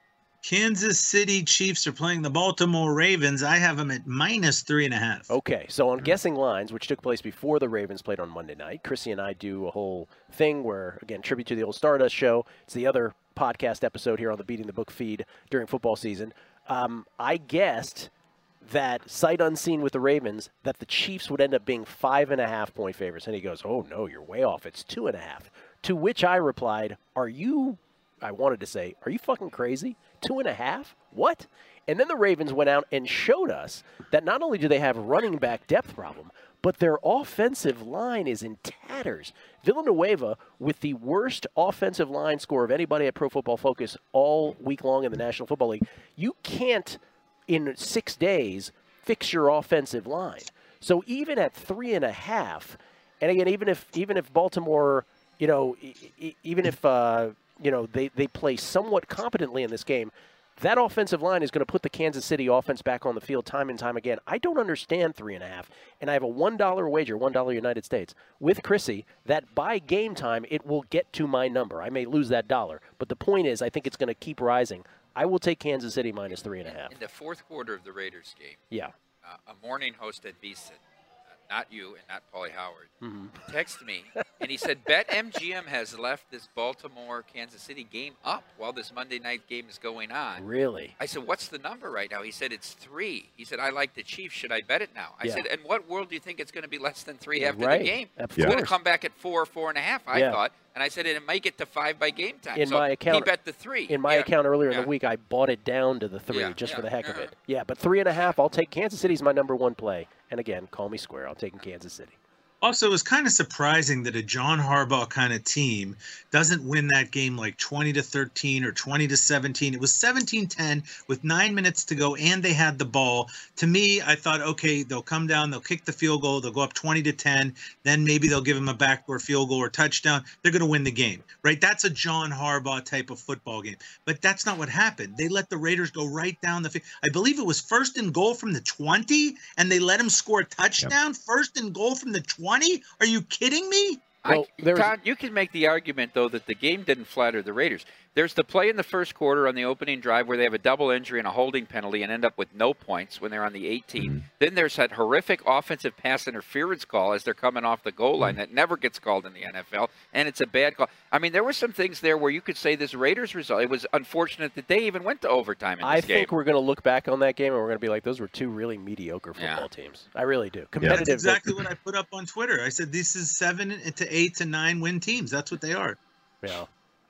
Kansas City Chiefs are playing the Baltimore Ravens. I have them at minus three and a half. Okay, so on Guessing Lines, which took place before the Ravens played on Monday night, Chrissy and I do a whole thing where, again, tribute to the old Stardust show. It's the other podcast episode here on the Beating the Book feed during football season. Um, I guessed that, sight unseen with the Ravens, that the Chiefs would end up being five and a half point favorites. And he goes, oh, no, you're way off. It's two and a half. To which I replied, are you, I wanted to say, are you fucking crazy? Two and a half? What? And then the Ravens went out and showed us that not only do they have running back depth problem, but their offensive line is in tatters. Villanueva, with the worst offensive line score of anybody at Pro Football Focus all week long in the National Football League, you can't, in six days, fix your offensive line. So even at three and a half, and again, even if even if Baltimore, you know, e- even if uh, you know they, they play somewhat competently in this game, that offensive line is going to put the Kansas City offense back on the field time and time again. I don't understand three and a half, and I have a one dollar wager, one dollar United States, with Chrissy, that by game time it will get to my number. I may lose that dollar, but the point is I think it's going to keep rising. I will take Kansas City minus three and a half. In the fourth quarter of the Raiders game, yeah, uh, a morning host at V S I N, uh, not you and not Paulie Howard, mm-hmm. texted me, and he said, BetMGM has left this Baltimore-Kansas City game up while this Monday night game is going on. Really? I said, what's the number right now? He said, it's three. He said, I like the Chiefs. Should I bet it now? I yeah. said, in what world do you think it's going to be less than three after right. the game? Of It's going to course. come back at four, four and a half, I yeah. thought. And I said, and it might get to five by game time. In so my account, he bet the three. In my yeah. account earlier yeah. in the week, I bought it down to the three yeah. just yeah. for the heck yeah. of it. Yeah, but three and a half, I'll take Kansas City's my number one play. And again, call me square. I'm taking Kansas City. Also, it was kind of surprising that a John Harbaugh kind of team doesn't win that game like twenty to thirteen or twenty to seventeen. It was seventeen ten with nine minutes to go, and they had the ball. To me, I thought, okay, they'll come down, they'll kick the field goal, they'll go up twenty to ten, then maybe they'll give them a backdoor field goal or touchdown. They're going to win the game, right? That's a John Harbaugh type of football game. But that's not what happened. They let the Raiders go right down the field. I believe it was first and goal from the twenty, and they let him score a touchdown. Yep. First and goal from the twenty? Are you kidding me? Well, I, Todd, you can make the argument, though, that the game didn't flatter the Raiders. There's the play in the first quarter on the opening drive where they have a double injury and a holding penalty and end up with no points when they're on the eighteen. Mm-hmm. Then there's that horrific offensive pass interference call as they're coming off the goal line that never gets called in the N F L, and it's a bad call. I mean, there were some things there where you could say this Raiders result, it was unfortunate that they even went to overtime in this I game. I think we're going to look back on that game and we're going to be like, those were two really mediocre football yeah. teams. I really do. Competitive. That's exactly what I put up on Twitter. I said, this is seven to eight to nine win teams. That's what they are. Yeah.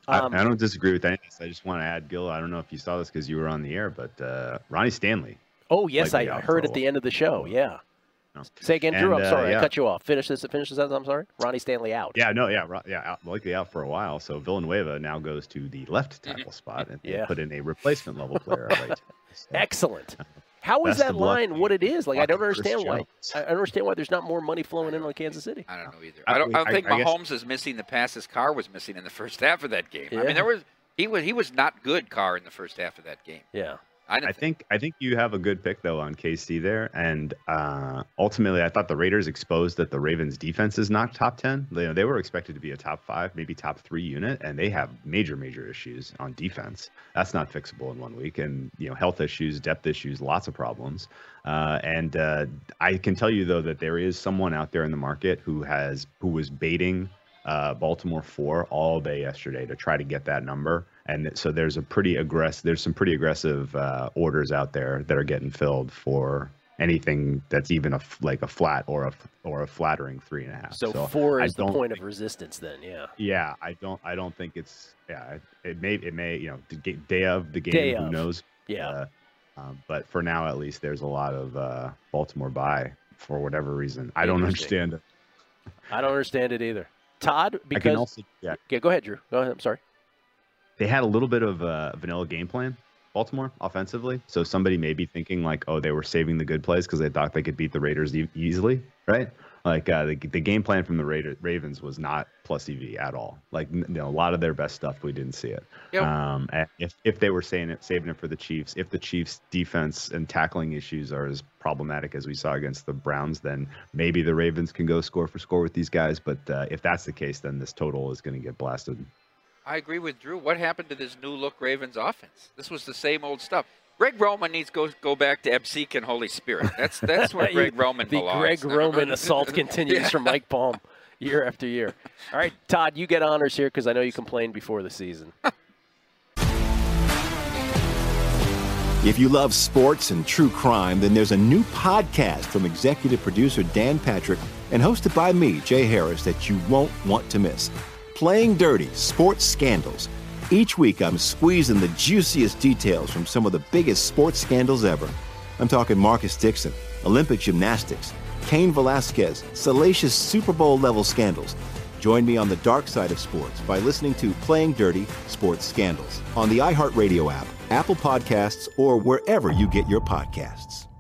Um, I, I don't disagree with any of this. I just want to add, Gil, I don't know if you saw this because you were on the air, but uh, Ronnie Stanley. Oh, yes, I out heard for at a the while. end of the show. Yeah. No. Say again, Drew. And, I'm sorry. uh, yeah. I cut you off. Finish this. Finish this. I'm sorry. Ronnie Stanley out. Yeah, no, yeah, Ro- yeah, out, likely out for a while. So Villanueva now goes to the left tackle spot and they Yeah. put in a replacement level player. Right. So, Excellent. How is Best that of luck line to what you. it is? Like, I don't Chris understand why. Jones. I don't understand why there's not more money flowing in on Kansas City. I don't know either. I- I don't, I don't I- think I guess- Mahomes is missing the pass his Carr was missing in the first half of that game. I Yeah. mean, there was he was he was not good, Carr, in the first half of that game. Yeah. I, didn't I think I think you have a good pick though on K C there, and uh, ultimately I thought the Raiders exposed that the Ravens defense is not top ten. They, they were expected to be a top five, maybe top three unit, and they have major major issues on defense. That's not fixable in one week, and you know health issues, depth issues, lots of problems. Uh, and uh, I can tell you though that there is someone out there in the market who has who was baiting uh, Baltimore four all day yesterday to try to get that number. And so there's a pretty aggressive, there's some pretty aggressive uh, orders out there that are getting filled for anything that's even a f- like a flat or a or a flattering three and a half. So, four I is the don't point of think- resistance then, yeah. Yeah, I don't, I don't think it's, yeah, it, it may, it may, you know, the ga- day of the game, Day who of. knows? Yeah. Uh, um, but for now, at least, there's a lot of uh, Baltimore buy for whatever reason. I don't Interesting. understand it. I don't understand it either. Todd, I because can also, yeah. yeah, go ahead, Drew. Go ahead. I'm sorry. They had a little bit of a vanilla game plan, Baltimore, offensively. So somebody may be thinking like, oh, they were saving the good plays because they thought they could beat the Raiders e- easily, right? Like uh, the, the game plan from the Raider, Ravens was not plus E V at all. Like you know, a lot of their best stuff, we didn't see it. Yep. Um, and if if they were saying it, saving it for the Chiefs, if the Chiefs' defense and tackling issues are as problematic as we saw against the Browns, then maybe the Ravens can go score for score with these guys. But uh, if that's the case, then this total is going to get blasted. I agree with Drew. What happened to this new look Ravens offense? This was the same old stuff. Greg Roman needs to go go back to Ebseek and Holy Spirit. That's that's where Greg Roman the belongs. Greg Roman assault continues Yeah. from Mike Palm year after year. All right, Todd, you get honors here because I know you complained before the season. If you love sports and true crime, then there's a new podcast from executive producer Dan Patrick and hosted by me, Jay Harris, that you won't want to miss. Playing Dirty: Sports Scandals. Each week, I'm squeezing the juiciest details from some of the biggest sports scandals ever. I'm talking Marcus Dixon, Olympic gymnastics, Cain Velasquez, salacious Super Bowl-level scandals. Join me on the dark side of sports by listening to Playing Dirty: Sports Scandals on the iHeartRadio app, Apple Podcasts, or wherever you get your podcasts.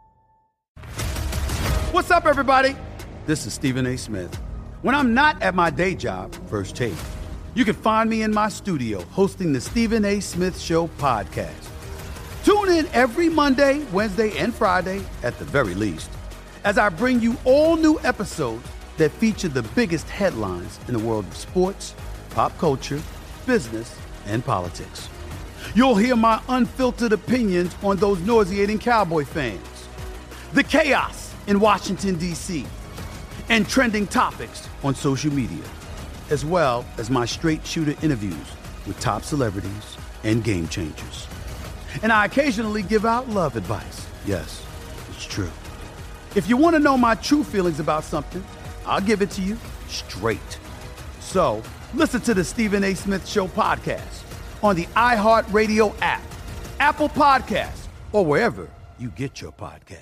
What's up, everybody? This is Stephen A. Smith. When I'm not at my day job, First Take, you can find me in my studio hosting the Stephen A. Smith Show podcast. Tune in every Monday, Wednesday, and Friday, at the very least, as I bring you all new episodes that feature the biggest headlines in the world of sports, pop culture, business, and politics. You'll hear my unfiltered opinions on those nauseating Cowboy fans, the chaos in Washington, D C, and trending topics on social media, as well as my straight shooter interviews with top celebrities and game changers. And I occasionally give out love advice. Yes, it's true. If you want to know my true feelings about something, I'll give it to you straight. So listen to the Stephen A. Smith Show podcast on the iHeartRadio app, Apple Podcasts, or wherever you get your podcast.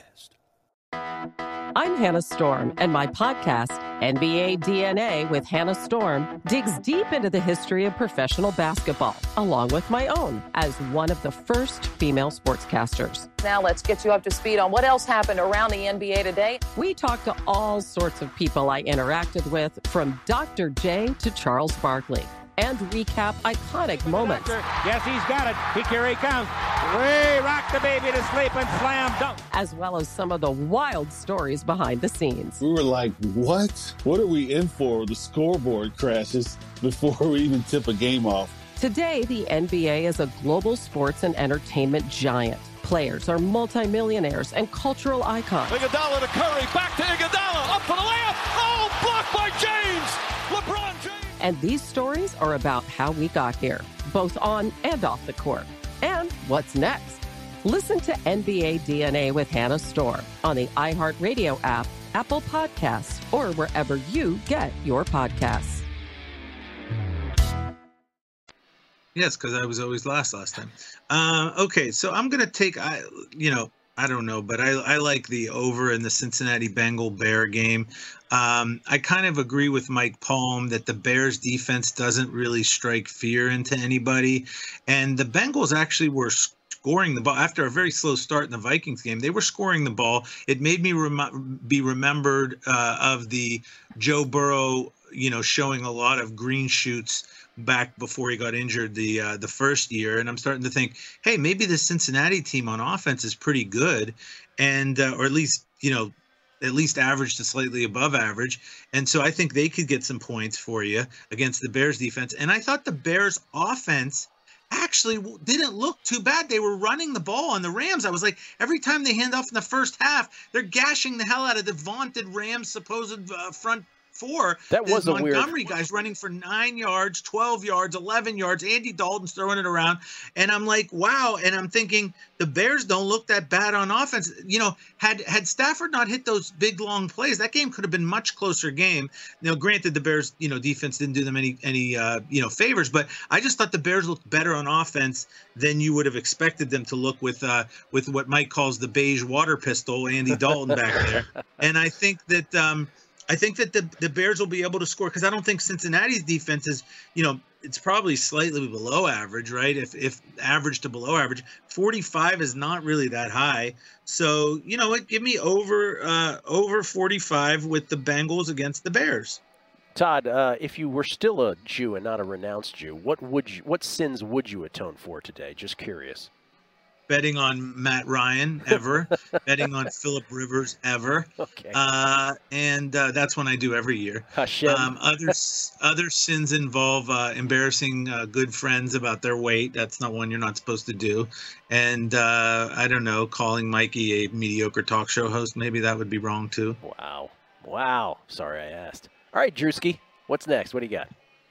I'm Hannah Storm, and my podcast, N B A D N A with Hannah Storm, digs deep into the history of professional basketball, along with my own, as one of the first female sportscasters. Now let's get you up to speed on what else happened around the N B A today. We talk to all sorts of people I interacted with, from Doctor J to Charles Barkley, and recap iconic moments. Yes, he's got it. He, here he comes. Way rock the baby to sleep and slam dunk. As well as some of the wild stories behind the scenes. We were like, what? What are we in for? The scoreboard crashes before we even tip a game off. Today, the N B A is a global sports and entertainment giant. Players are multimillionaires and cultural icons. Iguodala to Curry, back to Iguodala, up for the layup. Oh, blocked by James. LeBron James. And these stories are about how we got here, both on and off the court. And what's next? Listen to N B A D N A with Hannah Storm on the iHeartRadio app, Apple Podcasts, or wherever you get your podcasts. Yes, because I was always last last time. Uh, okay, so I'm gonna take I you know I don't know, but I I like the over in the Cincinnati Bengal Bear game. Um, I kind of agree with Mike Palm that the Bears defense doesn't really strike fear into anybody, and the Bengals actually were scoring the ball after a very slow start in the Vikings game. They were scoring the ball. It made me rem- be remembered uh, of the Joe Burrow, you know, showing a lot of green shoots back before he got injured the uh, the first year, and I'm starting to think, hey, maybe the Cincinnati team on offense is pretty good, and uh, or at least you know, at least average to slightly above average, and so I think they could get some points for you against the Bears defense. And I thought the Bears offense actually didn't look too bad. They were running the ball on the Rams. I was like, every time they hand off in the first half, they're gashing the hell out of the vaunted Rams supposed uh, front four. That was a weird. Montgomery guy's running for nine yards, twelve yards, eleven yards. Andy Dalton's throwing it around. And I'm like, wow. And I'm thinking the Bears don't look that bad on offense. You know, had had Stafford not hit those big, long plays, that game could have been a much closer game. Now, granted, the Bears, you know, defense didn't do them any, any uh, you know, favors. But I just thought the Bears looked better on offense than you would have expected them to look with, uh, with what Mike calls the beige water pistol, Andy Dalton back there. And I think that um, – I think that the, the Bears will be able to score because I don't think Cincinnati's defense is, you know, it's probably slightly below average, right? If if average to below average, forty-five is not really that high. So, you know what, give me over uh, over forty-five with the Bengals against the Bears. Todd, uh, if you were still a Jew and not a renounced Jew, what would you, what sins would you atone for today? Just curious. Betting on Matt Ryan ever, betting on Phillip Rivers ever, okay. uh, and uh, that's one I do every year. Hashem. Um, other other sins involve uh, embarrassing uh, good friends about their weight. That's not one you're not supposed to do. And uh, I don't know, calling Mikey a mediocre talk show host, maybe that would be wrong too. Wow, wow. Sorry I asked. All right, Drewski, what's next? What do you got?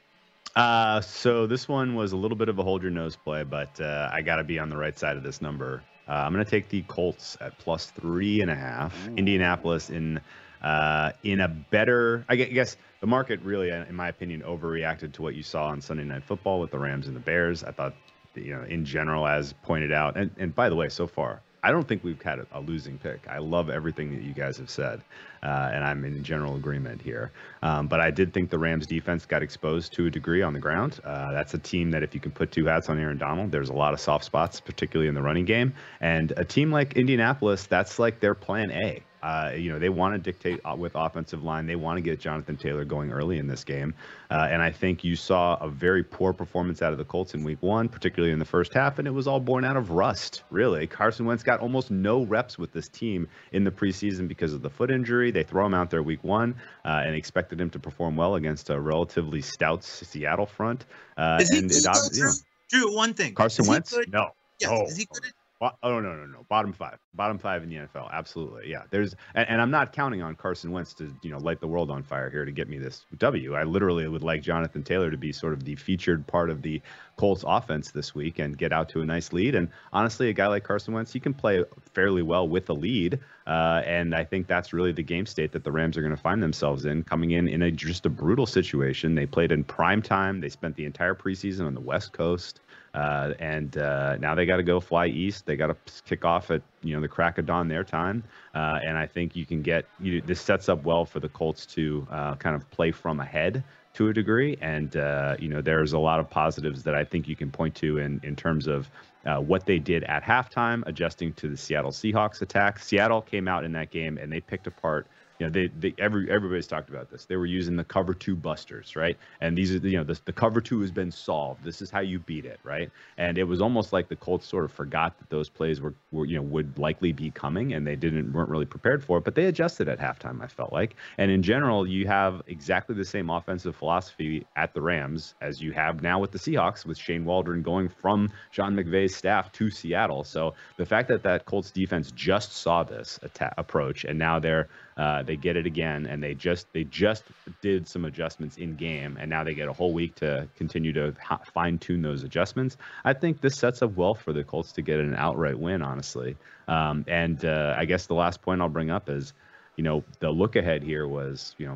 Uh, so this one was a little bit of a hold your nose play, but uh, I got to be on the right side of this number. Uh, I'm going to take the Colts at plus three and a half. Ooh. Indianapolis in uh, in a better, I guess the market really, in my opinion, overreacted to what you saw on Sunday Night Football with the Rams and the Bears. I thought, you know, in general, as pointed out, and, and by the way, so far, I don't think we've had a losing pick. I love everything that you guys have said, uh, and I'm in general agreement here. Um, but I did think the Rams defense got exposed to a degree on the ground. Uh, that's a team that if you can put two hats on Aaron Donald, there's a lot of soft spots, particularly in the running game. And a team like Indianapolis, that's like their plan A. Uh, you know, they want to dictate with offensive line. They want to get Jonathan Taylor going early in this game. Uh, and I think you saw a very poor performance out of the Colts in week one, particularly in the first half, and it was all born out of rust, really. Carson Wentz got almost no reps with this team in the preseason because of the foot injury. They throw him out there week one uh, and expected him to perform well against a relatively stout Seattle front. Uh, Is he and good, it, though, you know, Drew, one thing. Carson Is he Wentz? good? No. Yes. Oh, Is he good? Oh, no, no, no. Bottom five. Bottom five in the N F L. Absolutely. Yeah. There's and, and I'm not counting on Carson Wentz to, you know, light the world on fire here to get me this W. I literally would like Jonathan Taylor to be sort of the featured part of the Colts offense this week and get out to a nice lead. And honestly, a guy like Carson Wentz, he can play fairly well with a lead. Uh, and I think that's really the game state that the Rams are going to find themselves in, coming in in a just a brutal situation. They played in prime time. They spent the entire preseason on the West Coast. Uh, and uh, now they got to go fly east. They got to kick off at, you know, the crack of dawn their time. Uh, and I think you can get you, this sets up well for the Colts to uh, kind of play from ahead to a degree. And, uh, you know, there's a lot of positives that I think you can point to in, in terms of uh, what they did at halftime, adjusting to the Seattle Seahawks attack. Seattle came out in that game and they picked apart. You know, they, they every everybody's talked about this. They were using the cover two busters, right? And these are, you know, the, the cover two has been solved. This is how you beat it, right? And it was almost like the Colts sort of forgot that those plays were, were you know, would likely be coming, and they didn't weren't really prepared for it. But they adjusted at halftime, I felt like. And in general, you have exactly the same offensive philosophy at the Rams as you have now with the Seahawks, with Shane Waldron going from Sean McVay's staff to Seattle. So the fact that that Colts defense just saw this atta- approach, and now they're Uh, they get it again, and they just they just did some adjustments in game, and now they get a whole week to continue to ha- fine tune those adjustments. I think this sets up well for the Colts to get an outright win, honestly. Um, and uh, I guess the last point I'll bring up is, you know, the look ahead here was, you know,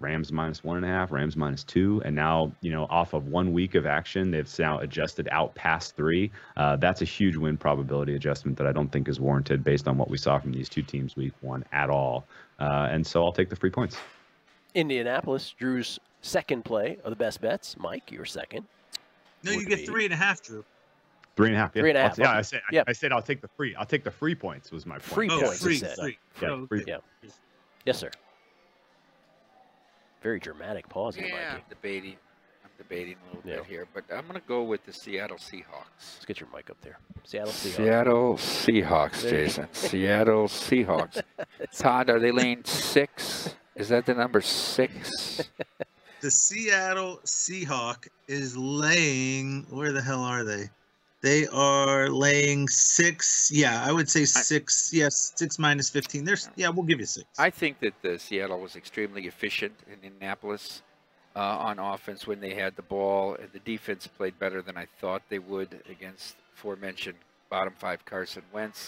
Rams minus one and a half, Rams minus two, and now, you know, off of one week of action, they've now adjusted out past three. Uh, that's a huge win probability adjustment that I don't think is warranted based on what we saw from these two teams week one at all. Uh, and so I'll take the free points. Indianapolis, Drew's second play of the best bets. Mike, you're second. No, you get three and a half, Drew. Three and a half. Yeah, Three and a half. Yeah, Okay. I said. Yep. I, I said I'll take the free. I'll take the free points. Was my point. Free Oh, points. free, he said. free. Yeah, Oh, free. okay. Yeah. Yes, sir. Very dramatic pause here, Yeah, I'm Mikey. debating. I'm debating a little Yeah. bit here, but I'm going to go with the Seattle Seahawks. Let's get your mic up there. Seattle Seahawks. Seattle Seahawks, There you Jason. Seattle Seahawks. Todd, are they laying six? Is that the number six? The Seattle Seahawk is laying. Where the hell are they? They are laying six. Yeah, I would say six. Yes, six minus fifteen. There's. Yeah, we'll give you six. I think that the Seattle was extremely efficient in Indianapolis uh, on offense when they had the ball. The defense played better than I thought they would against aforementioned bottom five Carson Wentz.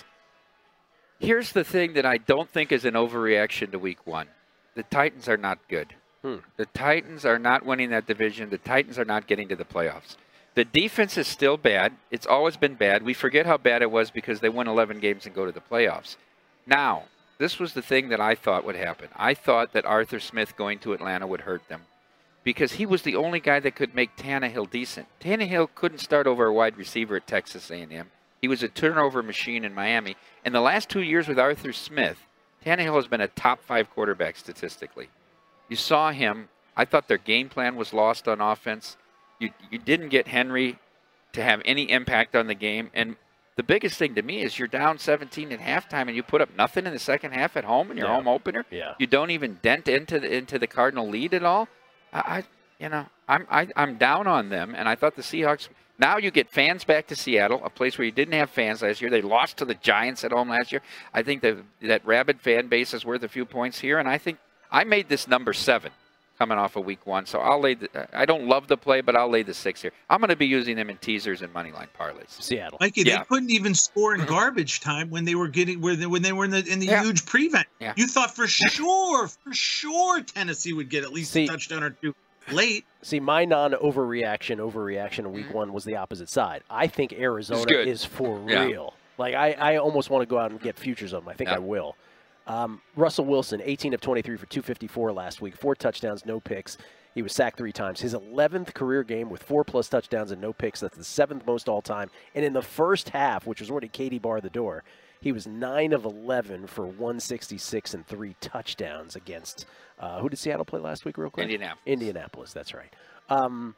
Here's the thing that I don't think is an overreaction to week one. The Titans are not good. Hmm. The Titans are not winning that division. The Titans are not getting to the playoffs. The defense is still bad. It's always been bad. We forget how bad it was because they won eleven games and go to the playoffs. Now, this was the thing that I thought would happen. I thought that Arthur Smith going to Atlanta would hurt them because he was the only guy that could make Tannehill decent. Tannehill couldn't start over a wide receiver at Texas A and M. He was a turnover machine in Miami. In the last two years with Arthur Smith, Tannehill has been a top five quarterback statistically. You saw him. I thought their game plan was lost on offense. You you didn't get Henry to have any impact on the game. And the biggest thing to me is you're down seventeen at halftime and you put up nothing in the second half at home in your Yeah. home opener. Yeah. You don't even dent into the, into the Cardinal lead at all. I, I you know I'm I, I'm down on them. And I thought the Seahawks. Now you get fans back to Seattle, a place where you didn't have fans last year. They lost to the Giants at home last year. I think that that rabid fan base is worth a few points here. And I think I made this number seven coming off of week one. So I'll lay the, I don't love the play, but I'll lay the six here. I'm going to be using them in teasers and moneyline parlays. Seattle. Mikey, Yeah. they couldn't even score in garbage time when they were getting where they, when they were in the in the Yeah. huge prevent. Yeah. You thought for sure, for sure, Tennessee would get at least See- a touchdown or two late. See, my non-overreaction, overreaction in week one was the opposite side. I think Arizona good. is for Yeah. real. Like, I, I almost want to go out and get futures on them. I think Yeah. I will. Um, Russell Wilson, eighteen of twenty-three for two fifty-four last week, four touchdowns, no picks. He was sacked three times. His eleventh career game with four-plus touchdowns and no picks. That's the seventh most all-time. And in the first half, which was already Katie barred the door, he was nine of eleven for one sixty-six and three touchdowns against uh, – who did Seattle play last week real quick? Indianapolis. Indianapolis, that's right. Um,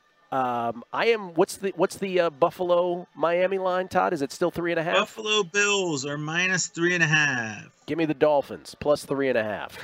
um, I am – what's the what's the uh, Buffalo-Miami line, Todd? Is it still three and a half? Buffalo Bills are minus three and a half. Give me the Dolphins, plus three and a half.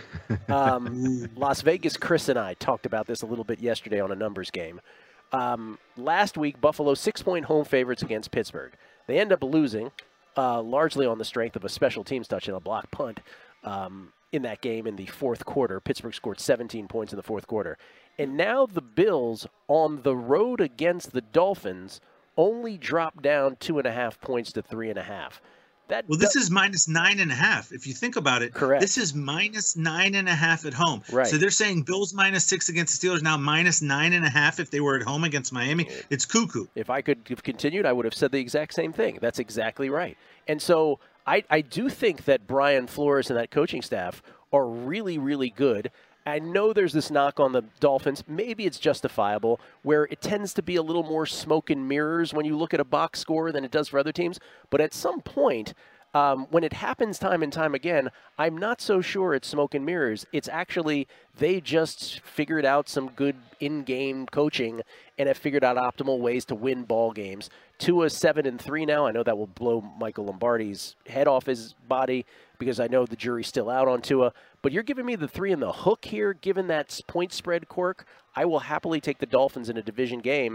Um, Las Vegas, Chris and I talked about this a little bit yesterday on a numbers game. Um, last week, Buffalo six-point home favorites against Pittsburgh. They end up losing, uh, largely on the strength of a special teams touchdown, a block punt um, in that game in the fourth quarter. Pittsburgh scored seventeen points in the fourth quarter. And now the Bills on the road against the Dolphins only drop down two and a half points to three and a half. That Well, this is minus nine and a half. If you think about it, Correct. This is minus nine and a half at home. Right. So they're saying Bills minus six against the Steelers, now minus nine and a half if they were at home against Miami. It's cuckoo. If I could have continued, I would have said the exact same thing. That's exactly right. And so I, I do think that Brian Flores and that coaching staff are really, really good. I know there's this knock on the Dolphins. Maybe it's justifiable, where it tends to be a little more smoke and mirrors when you look at a box score than it does for other teams. But at some point, um, when it happens time and time again, I'm not so sure it's smoke and mirrors. It's actually they just figured out some good in-game coaching and have figured out optimal ways to win ball games. Tua seven and three now. I know that will blow Michael Lombardi's head off his body because I know the jury's still out on Tua. But you're giving me the three in the hook here, given that point spread quirk. I will happily take the Dolphins in a division game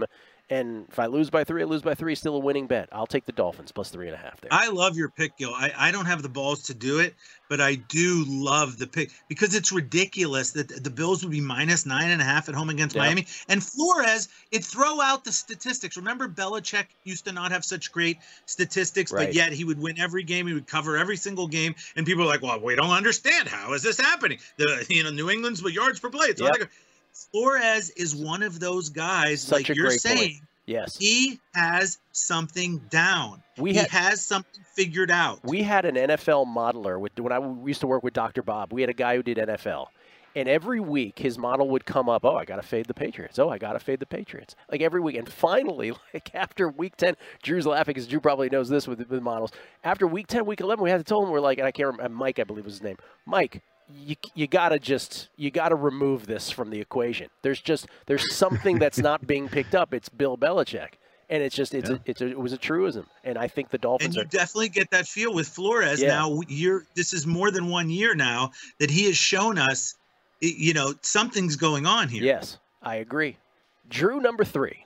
And if I lose by three, I lose by three. Still a winning bet. I'll take the Dolphins plus three and a half there. I love your pick, Gil. I, I don't have the balls to do it, but I do love the pick because it's ridiculous that the Bills would be minus nine and a half at home against Yeah. Miami. And Flores, it throw out the statistics. Remember, Belichick used to not have such great statistics, Right. but yet he would win every game. He would cover every single game. And people are like, well, we don't understand. How is this happening? The you know New England's with yards per play. It's all Yep. like Flores is one of those guys, Such like a you're great point. saying. Yes. He has something down. We he had- has something figured out. We had an N F L modeler with, when I we used to work with Doctor Bob. We had a guy who did N F L. And every week his model would come up, oh, I got to fade the Patriots. Oh, I got to fade the Patriots. Like every week. And finally, like after week ten, Drew's laughing because Drew probably knows this with, with models. After week ten, week eleven, we had to tell him, we're like, and I can't remember, Mike, I believe was his name. Mike, you you got to just, you got to remove this from the equation. There's just, there's something that's not being picked up. It's Bill Belichick. And it's just, it's, Yeah. a, it's a, it was a truism. And I think the And Dolphins you are. definitely get that feel with Flores. Yeah. Now, you're this is more than one year now that he has shown us, y- you know, something's going on here. Yes, I agree. Drew, number three.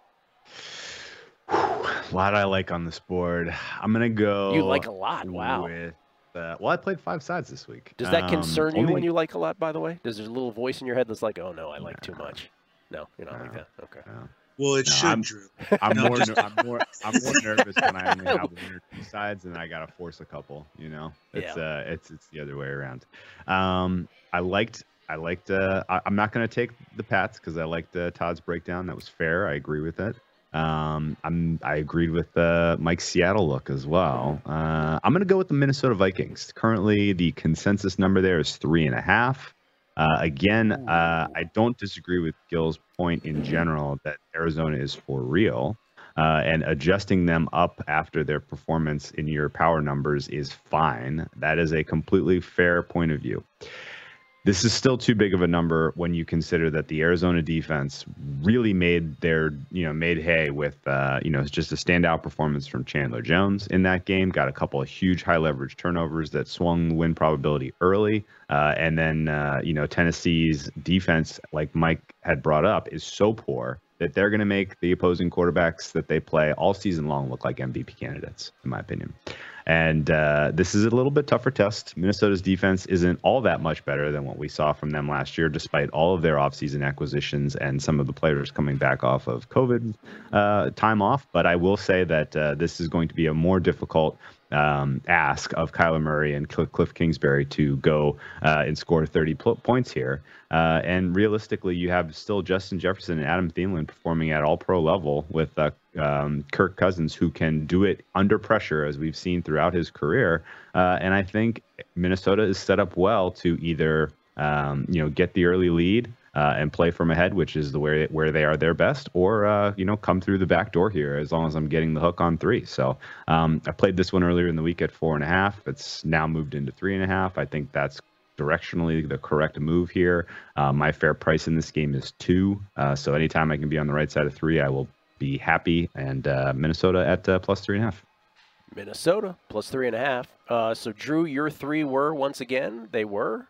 A lot I like on this board. I'm gonna go. You like a lot. Wow. With, uh, well, I played five sides this week. Does that Um, concern you only- when you like a lot, by the way? Does there a little voice in your head that's like, oh, no, I like too much? No, you're not like that. Okay. No. Well, it No, should, I'm- Drew. I'm No, more, just- ner- I'm more, I'm more nervous when I only have one or two sides, and I gotta force a couple. You know, it's Yeah. uh, it's it's the other way around. Um, I liked, I liked. Uh, I, I'm not gonna take the Pats because I liked uh, Todd's breakdown. That was fair. I agree with it. Um, I'm, I agreed with uh, Mike's Seattle look as well. Uh, I'm gonna go with the Minnesota Vikings. Currently, the consensus number there is three and a half. Uh, again, uh, I don't disagree with Gil's point in general that Arizona is for real, uh, and adjusting them up after their performance in your power numbers is fine. That is a completely fair point of view. This is still too big of a number when you consider that the Arizona defense really made their, you know, made hay with, uh, you know, it's just a standout performance from Chandler Jones in that game. Got a couple of huge high leverage turnovers that swung the win probability early. Uh, and then, uh, you know, Tennessee's defense, like Mike had brought up, is so poor that they're going to make the opposing quarterbacks that they play all season long look like M V P candidates, in my opinion. And uh, this is a little bit tougher test. Minnesota's defense isn't all that much better than what we saw from them last year, despite all of their offseason acquisitions and some of the players coming back off of COVID uh, time off. But I will say that uh, this is going to be a more difficult um, ask of Kyler Murray and Cl- Cliff Kingsbury to go uh, and score thirty pl- points here. Uh, and realistically, you have still Justin Jefferson and Adam Thielen performing at all pro level with uh, um, Kirk Cousins, who can do it under pressure, as we've seen throughout his career. Uh, and I think Minnesota is set up well to either, um, you know, get the early lead uh, and play from ahead, which is the way where they are their best, or, uh, you know, come through the back door here as long as I'm getting the hook on three. So um, I played this one earlier in the week at four and a half. It's now moved into three and a half. I think that's directionally the correct move here. Uh, my fair price in this game is two. Uh, so anytime I can be on the right side of three, I will be happy. And uh, Minnesota at uh, plus three and a half. Minnesota plus three and a half. Uh, so, Drew, your three were, once again, they were?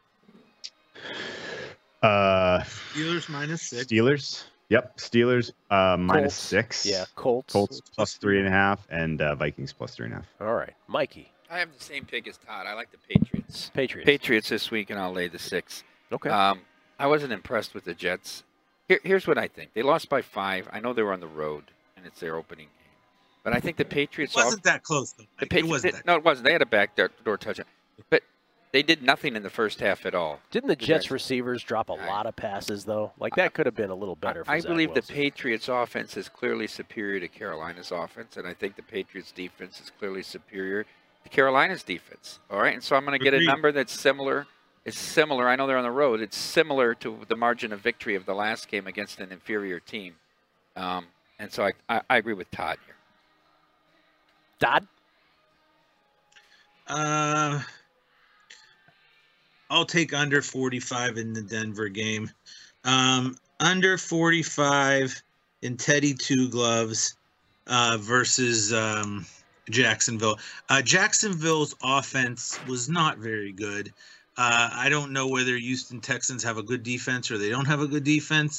Uh, Steelers minus six. Steelers. Yep. Steelers uh, minus Colts. six. Yeah, Colts. Colts plus three and a half, and uh, Vikings plus three and a half. All right. Mikey. I have the same pick as Todd. I like the Patriots. Patriots. Patriots this week, and I'll lay the six. Okay. Um, I wasn't impressed with the Jets. Here, here's what I think. They lost by five. I know they were on the road, and it's their opening game. But I think the Patriots... It wasn't that close, though. The Mike. Patriots It wasn't did, that no, it wasn't. They had a back door, door touchdown. But they did nothing in the first half at all. Didn't the The Jets Jets. receivers drop a lot of passes, though? Like, that could have been a little better for I Zach believe Wilson. the Patriots' offense is clearly superior to Carolina's offense, and I think the Patriots' defense is clearly superior to Carolina's defense. All right, and so I'm going to get a Agreed. number that's similar. It's similar. I know they're on the road. It's similar to the margin of victory of the last game against an inferior team. Um, and so I, I, I agree with Todd here. Todd? Uh, I'll take under forty-five in the Denver game. Um, under forty-five in Teddy Two Gloves uh, versus um, Jacksonville. Uh, Jacksonville's offense was not very good. Uh, I don't know whether Houston Texans have a good defense or they don't have a good defense.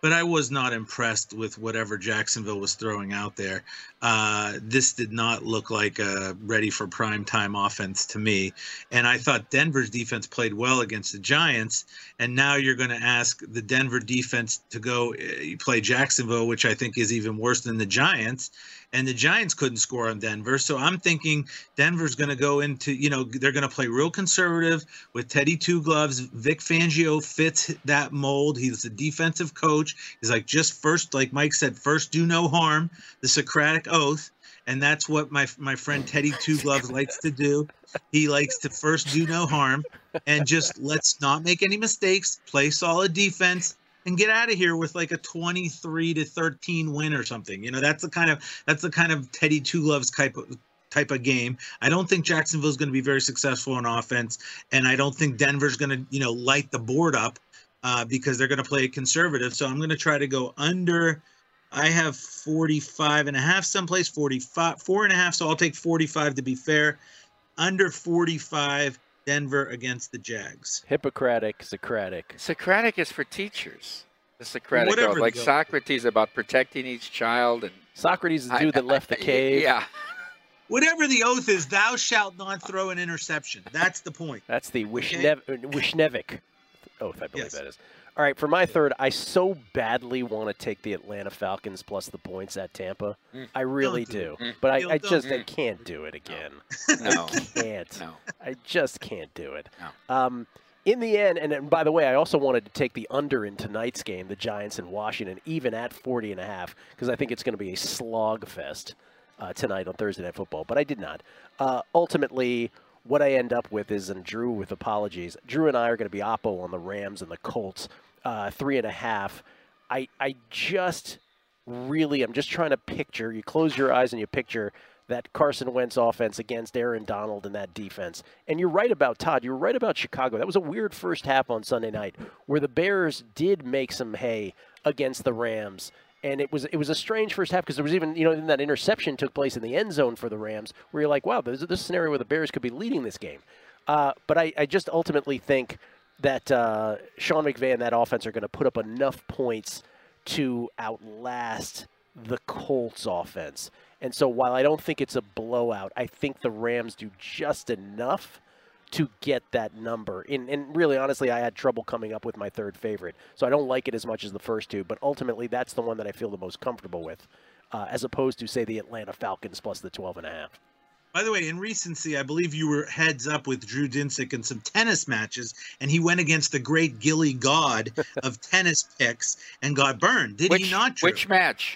but I was not impressed with whatever Jacksonville was throwing out there. Uh, this did not look like a ready for prime time offense to me. And I thought Denver's defense played well against the Giants. And now you're going to ask the Denver defense to go uh, play Jacksonville, which I think is even worse than the Giants. And the Giants couldn't score on Denver. So I'm thinking Denver's going to go into, you know, they're going to play real conservative with Teddy Two Gloves. Vic Fangio fits that mold. He's a defensive coach. He's like, just first, like Mike said, first do no harm, the Socratic oath. And that's what my my friend Teddy Two Gloves likes to do. He likes to first do no harm and just let's not make any mistakes, play solid defense, and get out of here with like a twenty-three to thirteen win or something. You know, that's the kind of that's the kind of Teddy Two Gloves type of type of game. I don't think Jacksonville's going to be very successful on offense, and I don't think Denver's going to, you know, light the board up uh, because they're going to play conservative. So I'm going to try to go under. I have forty-five and a half someplace, forty-five, four and a half. So I'll take forty-five to be fair. Under forty-five, Denver against the Jags. Hippocratic, Socratic. Socratic is for teachers. The Socratic Whatever oath, like the- Socrates about protecting each child. And Socrates is the I- dude that left the I- cave. Yeah. Whatever the oath is, thou shalt not throw an interception. That's the point. That's the Wishnev- Wishnevik oath, I believe Yes. that is. All right, for my third, I so badly want to take the Atlanta Falcons plus the points at Tampa. Mm. I really Don't do do. it. But I, Gil, I don't just do I it. can't do it again. No. Can't. No. I just can't do it. No. Um, in the end, and, and by the way, I also wanted to take the under in tonight's game, the Giants and Washington, even at forty and a half, because I think it's going to be a slog fest uh, tonight on Thursday Night Football. But I did not. Uh, ultimately, what I end up with is, and Drew, with apologies, Drew and I are going to be oppo on the Rams and the Colts. Uh, three and a half. I I just really, I'm just trying to picture, you close your eyes and you picture that Carson Wentz offense against Aaron Donald and that defense. And you're right about Todd. You're right about Chicago. That was a weird first half on Sunday night where the Bears did make some hay against the Rams. And it was it was a strange first half because there was even, you know, that interception took place in the end zone for the Rams where you're like, wow, this is this scenario where the Bears could be leading this game. Uh, but I, I just ultimately think that uh, Sean McVay and that offense are going to put up enough points to outlast the Colts offense. And so while I don't think it's a blowout, I think the Rams do just enough to get that number. And, and really, honestly, I had trouble coming up with my third favorite. So I don't like it as much as the first two, but ultimately that's the one that I feel the most comfortable with, uh, as opposed to, say, the Atlanta Falcons plus the twelve and a half. By the way, in recency, I believe you were heads up with Drew Dinsick in some tennis matches, and he went against the great Gilly God of tennis picks and got burned. Did which, he not, Drew? Which match?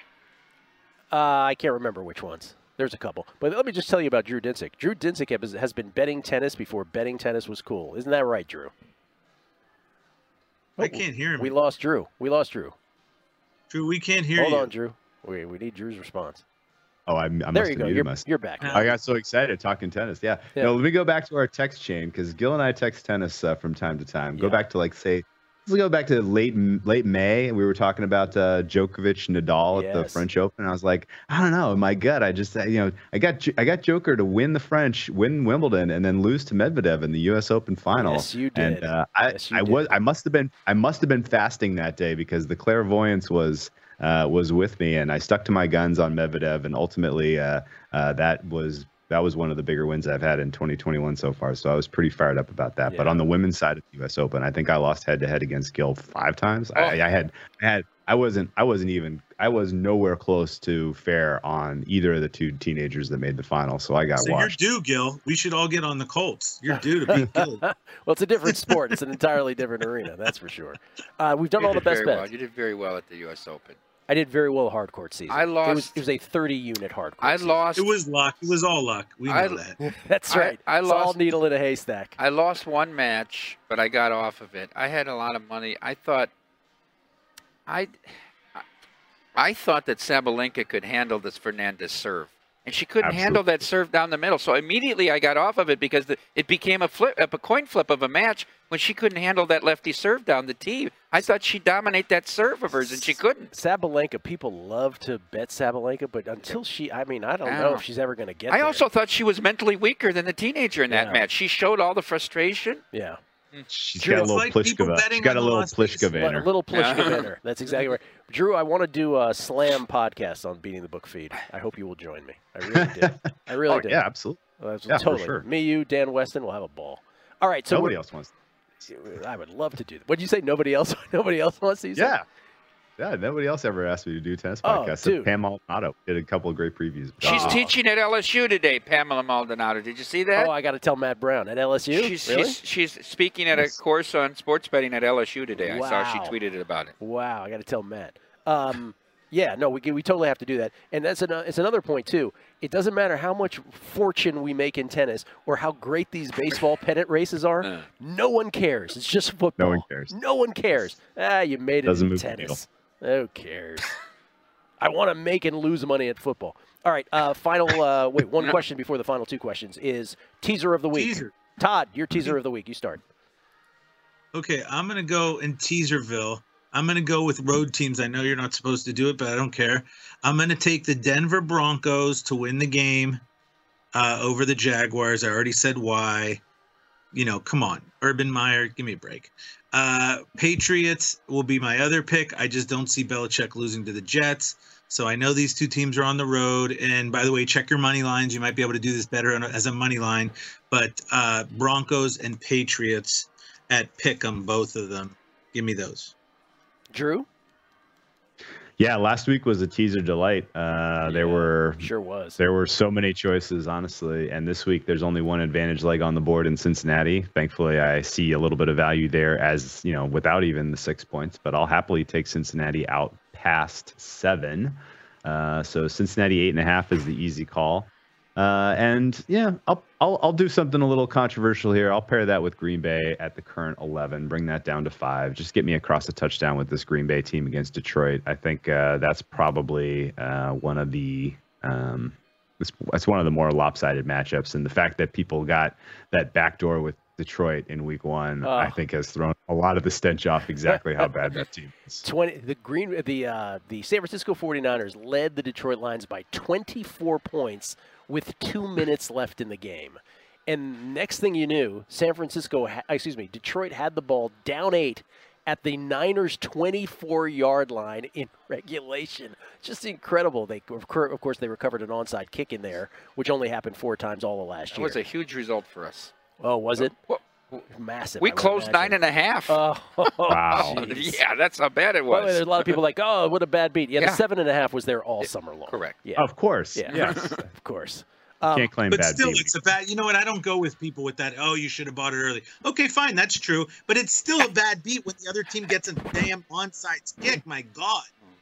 Uh, I can't remember which ones. There's a couple. But let me just tell you about Drew Dinsick. Drew Dinsick has, has been betting tennis before betting tennis was cool. Isn't that right, Drew? I can't hear him. We lost Drew. We lost Drew. Drew, we can't hear Hold you. on, Drew. We, we need Drew's response. Oh, I, I must There you have go. muted You're, myself. you're back. I got so excited talking tennis. Yeah. Yeah. No, let me go back to our text chain because Gil and I text tennis uh, from time to time. Go Yeah. back to like say, we go back to late late May. We were talking about uh, Djokovic Nadal at the Yes. French Open. I was like, I don't know, in my gut, I just uh, you know, I got J- I got Joker to win the French, win Wimbledon, and then lose to Medvedev in the U S Open final. Yes, you did. And uh, I Yes, you I did. was I must have been I must have been fasting that day because the clairvoyance was. Uh, was with me, and I stuck to my guns on Medvedev, and ultimately, uh, uh, that was that was one of the bigger wins I've had in twenty twenty-one so far. So I was pretty fired up about that. But Yeah. on the women's side of the U S Open, I think I lost head to head against Gil five times. Oh. I, I had, I had, I wasn't, I wasn't even, I was nowhere close to fair on either of the two teenagers that made the final. So I got So washed. you're due, Gil. We should all get on the Colts. You're due to beat Gil. Well, it's a different sport. It's an entirely different arena, that's for sure. Uh, we've done You all the did best very bets. well. You did very well at the U S Open. I did very well hard court season. I It was, lost- it was a thirty-unit hard court I season. lost. It was luck. It was all luck. We know I- that. That's I- right. I It's all lost- needle in a haystack. I lost one match, but I got off of it. I had a lot of money. I thought, I, I thought that Sabalenka could handle this Fernandez serve, and she couldn't handle that serve down the middle. So immediately I got off of it because the, it became a flip, a coin flip of a match when she couldn't handle that lefty serve down the tee. I thought she'd dominate that serve of hers, and she couldn't. Sabalenka, people love to bet Sabalenka, but until she, I mean, I don't I know know. if she's ever going to get I there. also thought she was mentally weaker than the teenager in that Yeah. match. She showed all the frustration. Yeah. She's Drew, got a little like people Pliskova. betting She's got a on the little Las Vegas- Pliskova in A her. little Pliskova in her. That's exactly right. Drew, I want to do a slam podcast on Beating the Book feed. I hope you will join me. I really do. I really Oh, do. yeah, absolutely. Well, that's- Yeah, for totally. sure. Me, you, Dan Weston, we'll have a ball. All right. So Nobody we're- else wants. I would love to do that. What did you say? Nobody else? Nobody else wants to? Yeah. Yeah, nobody else ever asked me to do tennis Oh, podcasts. dude. Pam Maldonado did a couple of great previews. She's Oh. teaching at L S U today, Pamela Maldonado. Did you see that? Oh, I got to tell Matt Brown at L S U. She's, really? she's, she's speaking at a course on sports betting at L S U today. I saw she Wow. tweeted it about it. Wow, I got to tell Matt. Um, yeah, no, we we totally have to do that, and that's an, it's another point too. It doesn't matter how much fortune we make in tennis or how great these baseball pennant races are. Uh. No one cares. It's just football. No one cares. No one cares. Ah, you made it Doesn't in move the tennis. Who cares? I want to make and lose money at football. All right, uh, final. Uh, wait, one question before the final two questions is teaser of the week. Teaser. Todd, your teaser of the week. You start. Okay, I'm gonna go in Teaserville. I'm gonna go with road teams. I know you're not supposed to do it, but I don't care. I'm gonna take the Denver Broncos to win the game uh, over the Jaguars. I already said why. You know, come on, Urban Meyer, give me a break. Uh, Patriots will be my other pick. I just don't see Belichick losing to the Jets. So I know these two teams are on the road. And by the way, check your money lines. You might be able to do this better on a- as a money line. But uh, Broncos and Patriots at Pick'em, both of them. Give me those. Drew? Yeah, last week was a teaser delight. Uh, there were Sure was. there were so many choices, honestly. And this week, there's only one advantage leg on the board in Cincinnati. Thankfully, I see a little bit of value there, as you know, without even the six points. But I'll happily take Cincinnati out past seven. Uh, so Cincinnati eight and a half is the easy call. Uh, and yeah, I'll, I'll I'll do something a little controversial here. I'll pair that with Green Bay at the current eleven, bring that down to five. Just get me across a touchdown with this Green Bay team against Detroit. I think uh, that's probably uh, one of the um, it's, it's one of the more lopsided matchups. And the fact that people got that backdoor with Detroit in Week One, Oh. I think has thrown a lot of the stench off exactly how bad that team is. twenty the green the uh, the San Francisco forty-niners led the Detroit Lions by twenty-four points with two minutes left in the game. And next thing you knew, San Francisco ha- excuse me, Detroit had the ball down eight at the Niners twenty-four yard line in regulation. Just incredible. They of course they recovered an onside kick in there, which only happened four times all of last That year. was a huge result for us. Oh, was it? Well, Massive. we I would closed nine imagine. and a half. Oh, Wow. jeez. Yeah, that's how bad it Well, was. there's a lot of people like, oh, what a bad beat. Yeah, Yeah. the seven and a half was there all summer long. Correct. Yeah, Of course. yeah, Yes. of course. Um, Can't claim But bad still, beat. it's a bad. You know what? I don't go with people with that. Oh, you should have bought it early. Okay, fine, that's true. But it's still a bad beat when the other team gets a damn onside kick. My God,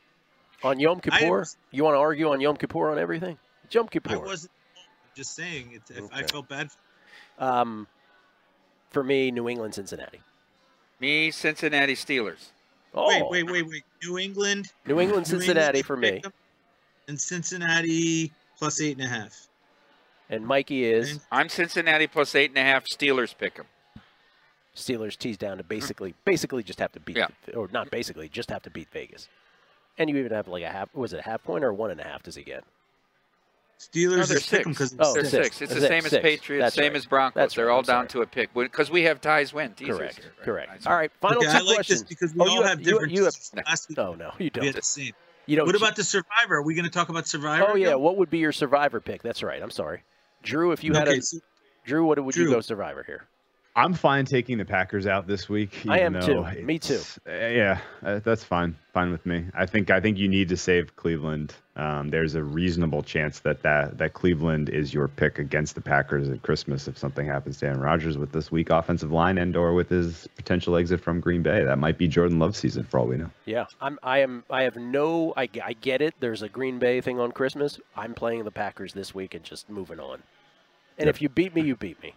on Yom Kippur, was- you want to argue on Yom Kippur on everything? Yom I Kippur. wasn't just saying. It, if I Okay. felt bad. Um, for me, New England, Cincinnati. Me, Cincinnati Steelers. Oh, Wait, wait, wait, wait. New England. New England, New Cincinnati England for me. pick 'em, and Cincinnati plus eight and a half. And Mikey is I'm Cincinnati plus eight and a half. Steelers pick 'em. Steelers teased down to basically, basically just have to beat, Yeah. or not basically, just have to beat Vegas. And you even have like a half. Was it a half point or one and a half? Does he get? Steelers No, is they're pick 'em six. because Oh, They're six. six. It's the Six, same as six. Patriots, That's same right. as Broncos. That's They're right. all I'm down sorry. to a pick because we have ties win. Teasers Correct. here, right? Correct. That's All right. Final okay, two I like questions. this because we Oh, all you have you, different. You have, last week oh no, you we had don't. the same. You don't. What about the Survivor? Are we going to talk about Survivor? Oh yeah. again? What would be your Survivor pick? That's right. I'm sorry, Drew. If you had Okay, a so- Drew, what would you Drew. go Survivor here? I'm fine taking the Packers out this week. I even am though too. Me too. it's- uh, Yeah, uh, that's fine. Fine with me. I think I think you need to save Cleveland. Um, there's a reasonable chance that, that that Cleveland is your pick against the Packers at Christmas if something happens to Aaron Rodgers with this weak offensive line and or with his potential exit from Green Bay. That might be Jordan Love season for all we know. Yeah, I'm. I am. I have no. I, I get it. There's a Green Bay thing on Christmas. I'm playing the Packers this week and just moving on. And Yep. if you beat me, you beat me.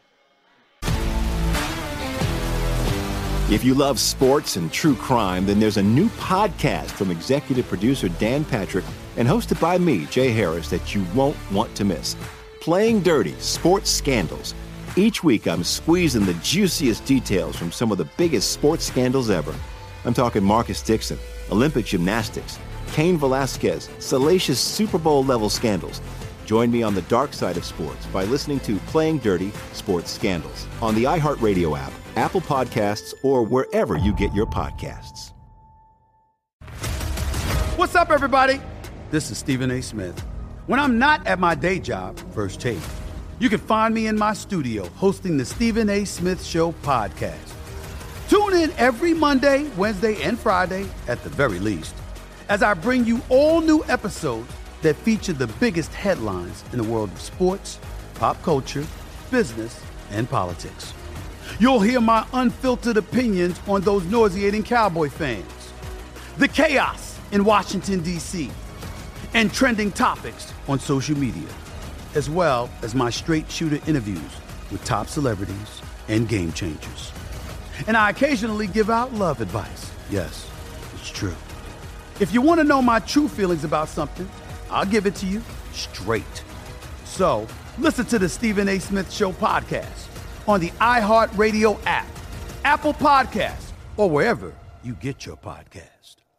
If you love sports and true crime, then there's a new podcast from executive producer Dan Patrick and hosted by me, Jay Harris, that you won't want to miss. Playing Dirty: Sports Scandals. Each week, I'm squeezing the juiciest details from some of the biggest sports scandals ever. I'm talking Marcus Dixon, Olympic gymnastics, Cain Velasquez, salacious Super Bowl-level scandals. Join me on the dark side of sports by listening to Playing Dirty: Sports Scandals on the iHeartRadio app, Apple Podcasts, or wherever you get your podcasts. What's up, everybody? This is Stephen A. Smith. When I'm not at my day job, First Take, you can find me in my studio hosting the Stephen A. Smith Show podcast. Tune in every Monday, Wednesday, and Friday, at the very least, as I bring you all new episodes that feature the biggest headlines in the world of sports, pop culture, business, and politics. You'll hear my unfiltered opinions on those nauseating Cowboy fans, the chaos in Washington, D C, and trending topics on social media, as well as my straight shooter interviews with top celebrities and game changers. And I occasionally give out love advice. Yes, it's true. If you want to know my true feelings about something, I'll give it to you straight. So listen to the Stephen A. Smith Show podcast on the iHeartRadio app, Apple Podcasts, or wherever you get your podcast.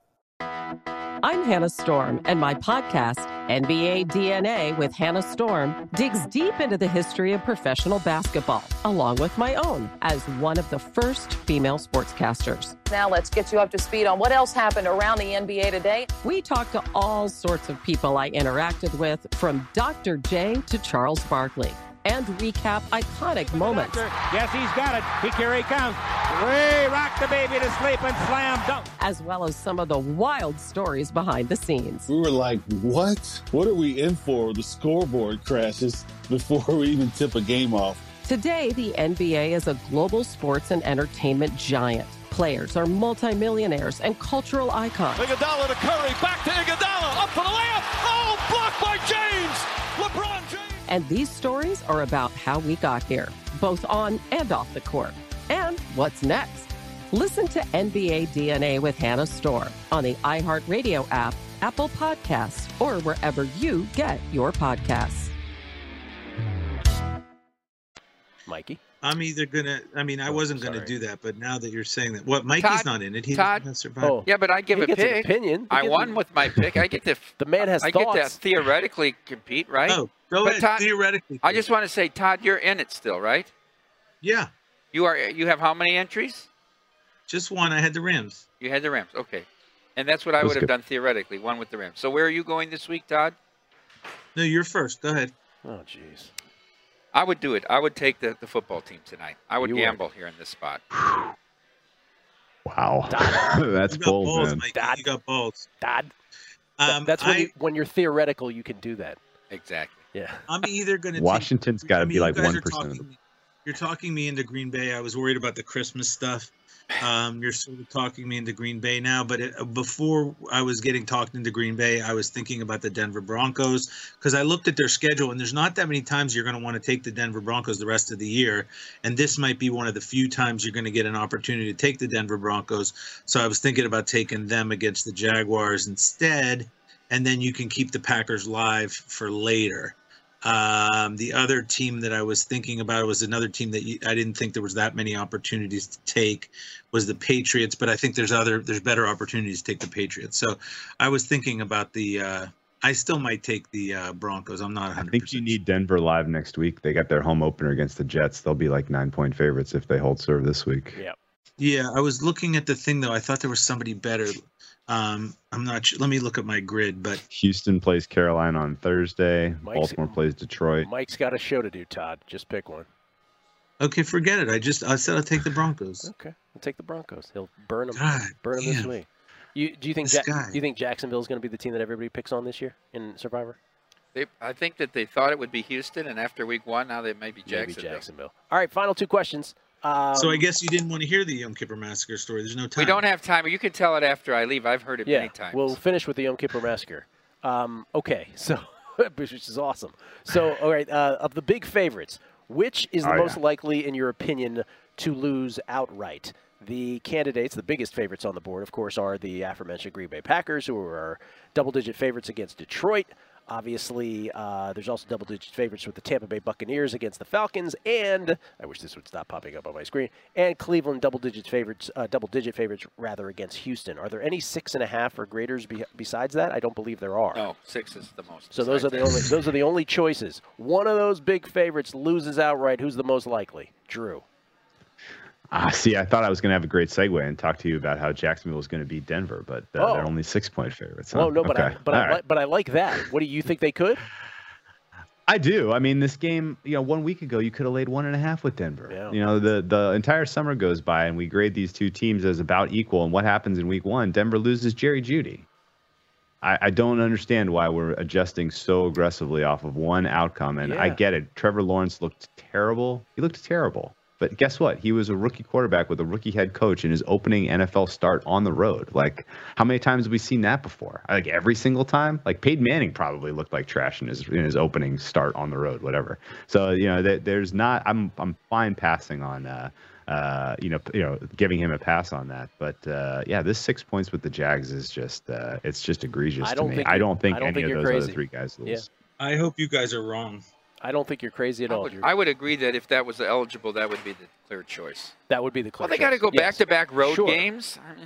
I'm Hannah Storm, and my podcast, N B A D N A with Hannah Storm, digs deep into the history of professional basketball, along with my own, as one of the first female sportscasters. Now let's get you up to speed on what else happened around the N B A today. We talk to all sorts of people I interacted with, from Doctor J to Charles Barkley, and recap iconic moments. Yes, he's got it. He here he comes. Way rock the baby to sleep and slam dunk. As well as some of the wild stories behind the scenes. We were like, what? What are we in for? The scoreboard crashes before we even tip a game off. Today, the N B A is a global sports and entertainment giant. Players are multimillionaires and cultural icons. Iguodala to Curry, back to Iguodala, up for the layup. Oh, blocked by James. LeBron James. And these stories are about how we got here, both on and off the court. And what's next? Listen to N B A D N A with Hannah Storm on the iHeartRadio app, Apple Podcasts, or wherever you get your podcasts. Mikey? I'm either gonna. I mean, I Oh, wasn't sorry. gonna do that, but now that you're saying that, what Mikey's Todd- not in it. He's Todd- gonna survive. Oh. Yeah, but I give He a gets an pick. opinion. He I gets won a- with my pick. I get to. The man has I get to thoughts. theoretically compete, right? Oh, go But ahead. Todd- theoretically, I just want to say, Todd, you're in it still, right? yeah, You are. You have how many entries? just one. I had the Rams. You had the Rams. Okay. And that's what I That's would have good. done theoretically, one with the Rams. So where are you going this week, Todd? No, you're first. Go ahead. Oh, jeez. I would do it. I would take the, the football team tonight. I would You would. gamble here in this spot. Wow. That's You got bold, balls, man. Mikey. Dad. You got balls. Dad. That- Um, That's when, I, you, when you're theoretical, you can do that. Exactly. Yeah. I'm either gonna. Washington's take, gotta I mean, be you like guys are one percent. talking- You're talking me into Green Bay. I was worried about the Christmas stuff. Um, you're sort of talking me into Green Bay now, but it, before I was getting talked into Green Bay, I was thinking about the Denver Broncos because I looked at their schedule, and there's not that many times you're going to want to take the Denver Broncos the rest of the year, and this might be one of the few times you're going to get an opportunity to take the Denver Broncos. So I was thinking about taking them against the Jaguars instead, and then you can keep the Packers live for later. Um, the other team that I was thinking about was another team that you, I didn't think there was that many opportunities to take was the Patriots, but I think there's other there's better opportunities to take the Patriots. So I was thinking about the uh, I still might take the uh, Broncos. I'm not one I hundred think percent. you need Denver live next week. They got their home opener against the Jets. They'll be like nine point favorites if they hold serve this week. Yeah. Yeah, I was looking at the thing though. I thought there was somebody better. Um, I'm not sure. Let me look at my grid, but Houston plays Carolina on Thursday. Mike's- Baltimore plays Detroit. Mike's got a show to do, Todd. Just pick one. okay, forget it. I just I said I'll take the Broncos. Okay. We'll take the Broncos. He'll burn them. God burn them this damn. week. You, do you think This Ja- guy. do you think Jacksonville's going to be the team that everybody picks on this year in Survivor? They, I think that they thought it would be Houston, and after week one, now they may be Maybe Jacksonville. Jacksonville. All right, final two questions. Um, So I guess you didn't want to hear the Yom Kippur Massacre story. There's no time. We don't have time. You can tell it after I leave. I've heard it yeah, many times. we'll finish with the Yom Kippur Massacre. Um, okay, so which is awesome. So, all right, uh, of the big favorites, which is the Oh, most yeah. likely, in your opinion, to lose outright? The candidates, the biggest favorites on the board, of course, are the aforementioned Green Bay Packers, who are double-digit favorites against Detroit. Obviously, uh, there's also double-digit favorites with the Tampa Bay Buccaneers against the Falcons, and I wish this would stop popping up on my screen. And Cleveland double-digit favorites, uh, double-digit favorites rather against Houston. Are there any six and a half or greaters be- besides that? I don't believe there are. No, six is the most. So those are the besides only those are the only choices. One of those big favorites loses outright. Who's the most likely? Drew. Ah, see, I thought I was going to have a great segue and talk to you about how Jacksonville was going to beat Denver, but uh, oh. they're only six-point favorites. Huh? Well, no, but okay. I, but I, right. but I like that. What do you think they could? I do. I mean, this game, you know, one week ago, you could have laid one and a half with Denver. Yeah. You know, the, the entire summer goes by and we grade these two teams as about equal. And what happens in week one? Denver loses Jerry Jeudy. I, I don't understand why we're adjusting so aggressively off of one outcome. And yeah. I get it. Trevor Lawrence looked terrible. He looked terrible. But guess what? He was a rookie quarterback with a rookie head coach in his opening N F L start on the road. Like, how many times have we seen that before? Like, every single time? Like, Peyton Manning probably looked like trash in his in his opening start on the road, whatever. So, you know, th- there's not – I'm I'm fine passing on, uh, uh, you know, you know, giving him a pass on that. But, uh, yeah, this six points with the Jags is just uh, – it's just egregious I to don't me. think I don't think I don't any think of those crazy. other three guys lose. Yeah. I hope you guys are wrong. I don't think you're crazy at I all. would, Drew. I would agree that if that was eligible, that would be the clear choice. That would be the clear Well, they choice. got to go Yes. back-to-back road Sure. games. I mean,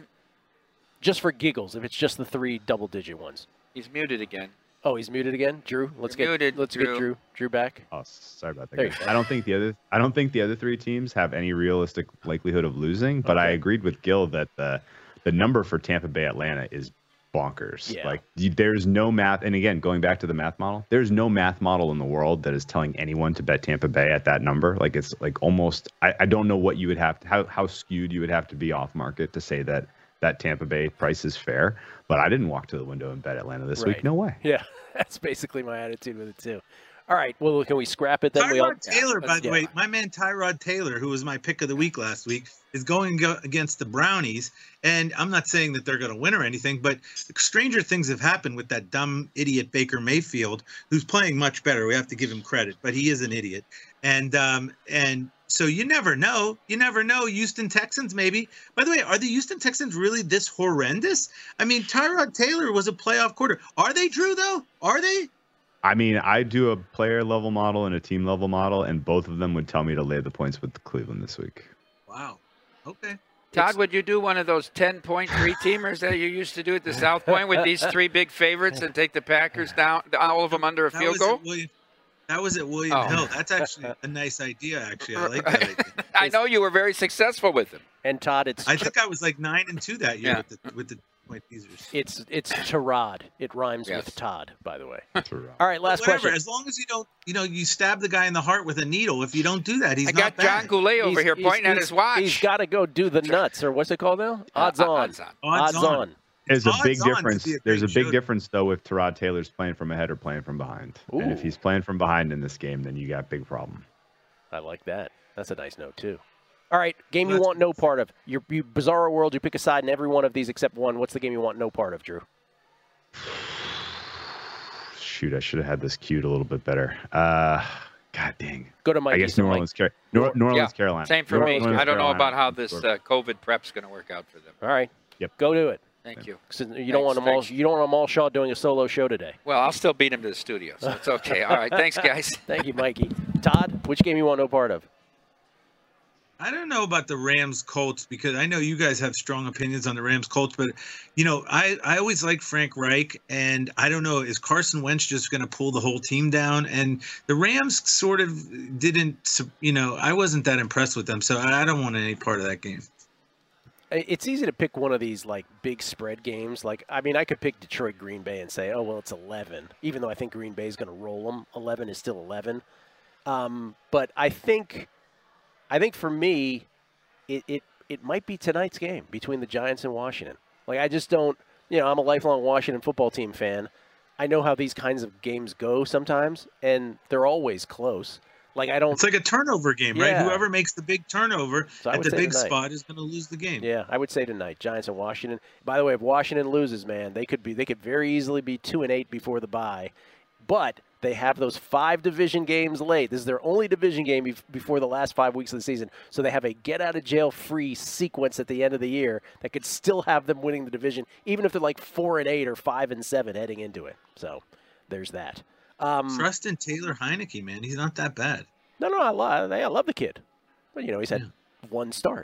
just for giggles, if it's just the three double-digit ones. he's muted again. Oh, he's muted again, Drew. Let's You're get muted, let's Drew. get Drew Drew back. Oh, sorry about that. There you guys. go. I don't think the other I don't think the other three teams have any realistic likelihood of losing, but I Okay. agreed with Gil that the the number for Tampa Bay Atlanta is bonkers. Yeah. Like you, there's no math, and again, going back to the math model, there's no math model in the world that is telling anyone to bet Tampa Bay at that number. Like it's like almost I, I don't know what you would have to how how skewed you would have to be off market to say that that Tampa Bay price is fair. But I didn't walk to the window and bet Atlanta this Right. week. No way. Yeah, that's basically my attitude with it too. All right, well, can we scrap it then? Tyrod we all, Taylor, yeah, by the yeah. way, my man Tyrod Taylor, who was my pick of the week last week, is going go against the Brownies. And I'm not saying that they're going to win or anything, but stranger things have happened with that dumb idiot Baker Mayfield, who's playing much better. We have to give him credit, but he is an idiot. And um, and so you never know. You never know. Houston Texans, maybe. By the way, are the Houston Texans really this horrendous? I mean, Tyrod Taylor was a playoff quarter. Are they, Drew, though? Are they? I mean, I do a player level model and a team level model, and both of them would tell me to lay the points with Cleveland this week. Wow. Okay. Todd, It's- would you do one of those ten-point three-teamers that you used to do at the South Point with these three big favorites and take the Packers down, all of them under a That field was goal? at William, that was at William Oh. Hill. That's actually a nice idea, actually. I like that idea. I know you were very successful with them. And Todd, it's I think I was like nine and two that year Yeah. with the with the point teasers. it's it's Tarod. It rhymes Yes. with Todd, by the way. Tarod. All right, last Whatever. question. As long as you don't, you know, you stab the guy in the heart with a needle. If you don't do that, he's I not got John bad. Goulet over He's- here he's- pointing at he's- his watch. He's got to go do the nuts, or what's it called now? Odds Uh, on. odds on. Odds on. There's a Odds big on to difference. be a There's a great big showdown. difference though if Tyrod Taylor's playing from ahead or playing from behind. And if Ooh. he's playing from behind in this game, then you got big problem. I like that. That's a nice note too. All right, game you Let's- want no part of. Your you bizarro world. You pick a side in every one of these except one. What's the game you want no part of, Drew? Shoot, I should have had this queued a little bit better. Uh, God dang. Go to Mike. I guess New Orleans, Car- New, New Orleans, Yeah, Carolina. Same for New me. Orleans, I don't know Carolina. about how this uh, COVID prep's going to work out for them. All right. Yep. Go do it. Thank you. 'Cause You don't Thanks, want them all. thanks. You don't want them all Shaw doing a solo show today. Well, I'll still beat him to the studio, so it's okay. All right, thanks, guys. Thank you, Mikey. Todd, which game you want no part of? I don't know about the Rams Colts because I know you guys have strong opinions on the Rams Colts, but you know, I, I always liked Frank Reich, and I don't know, is Carson Wentz just going to pull the whole team down? And the Rams sort of didn't, you know, I wasn't that impressed with them, so I I don't want any part of that game. It's easy to pick one of these like big spread games. Like, I mean, I could pick Detroit Green Bay and say, oh well, it's eleven, even though I think Green Bay is going to roll them. eleven is still eleven. Um, but I think, I think for me, it, it it might be tonight's game between the Giants and Washington. Like, I just don't, you know, I'm a lifelong Washington football team fan. I know how these kinds of games go sometimes, and they're always close. Like, I don't. It's like a turnover game, right? Yeah. Whoever makes the big turnover So I at would the say big tonight. spot is going to lose the game. Yeah, I would say tonight, Giants and Washington. By the way, if Washington loses, man, they could be they could very easily be two and eight before the bye. But they have those five division games late. This is their only division game bef- before the last five weeks of the season. So they have a get out of jail free sequence at the end of the year that could still have them winning the division, even if they're like four and eight or five and seven heading into it. So there's that. Um, Trust in Taylor Heineke, man. He's not that bad. no, no, I love, I love the kid, but you know he's had Yeah. one start.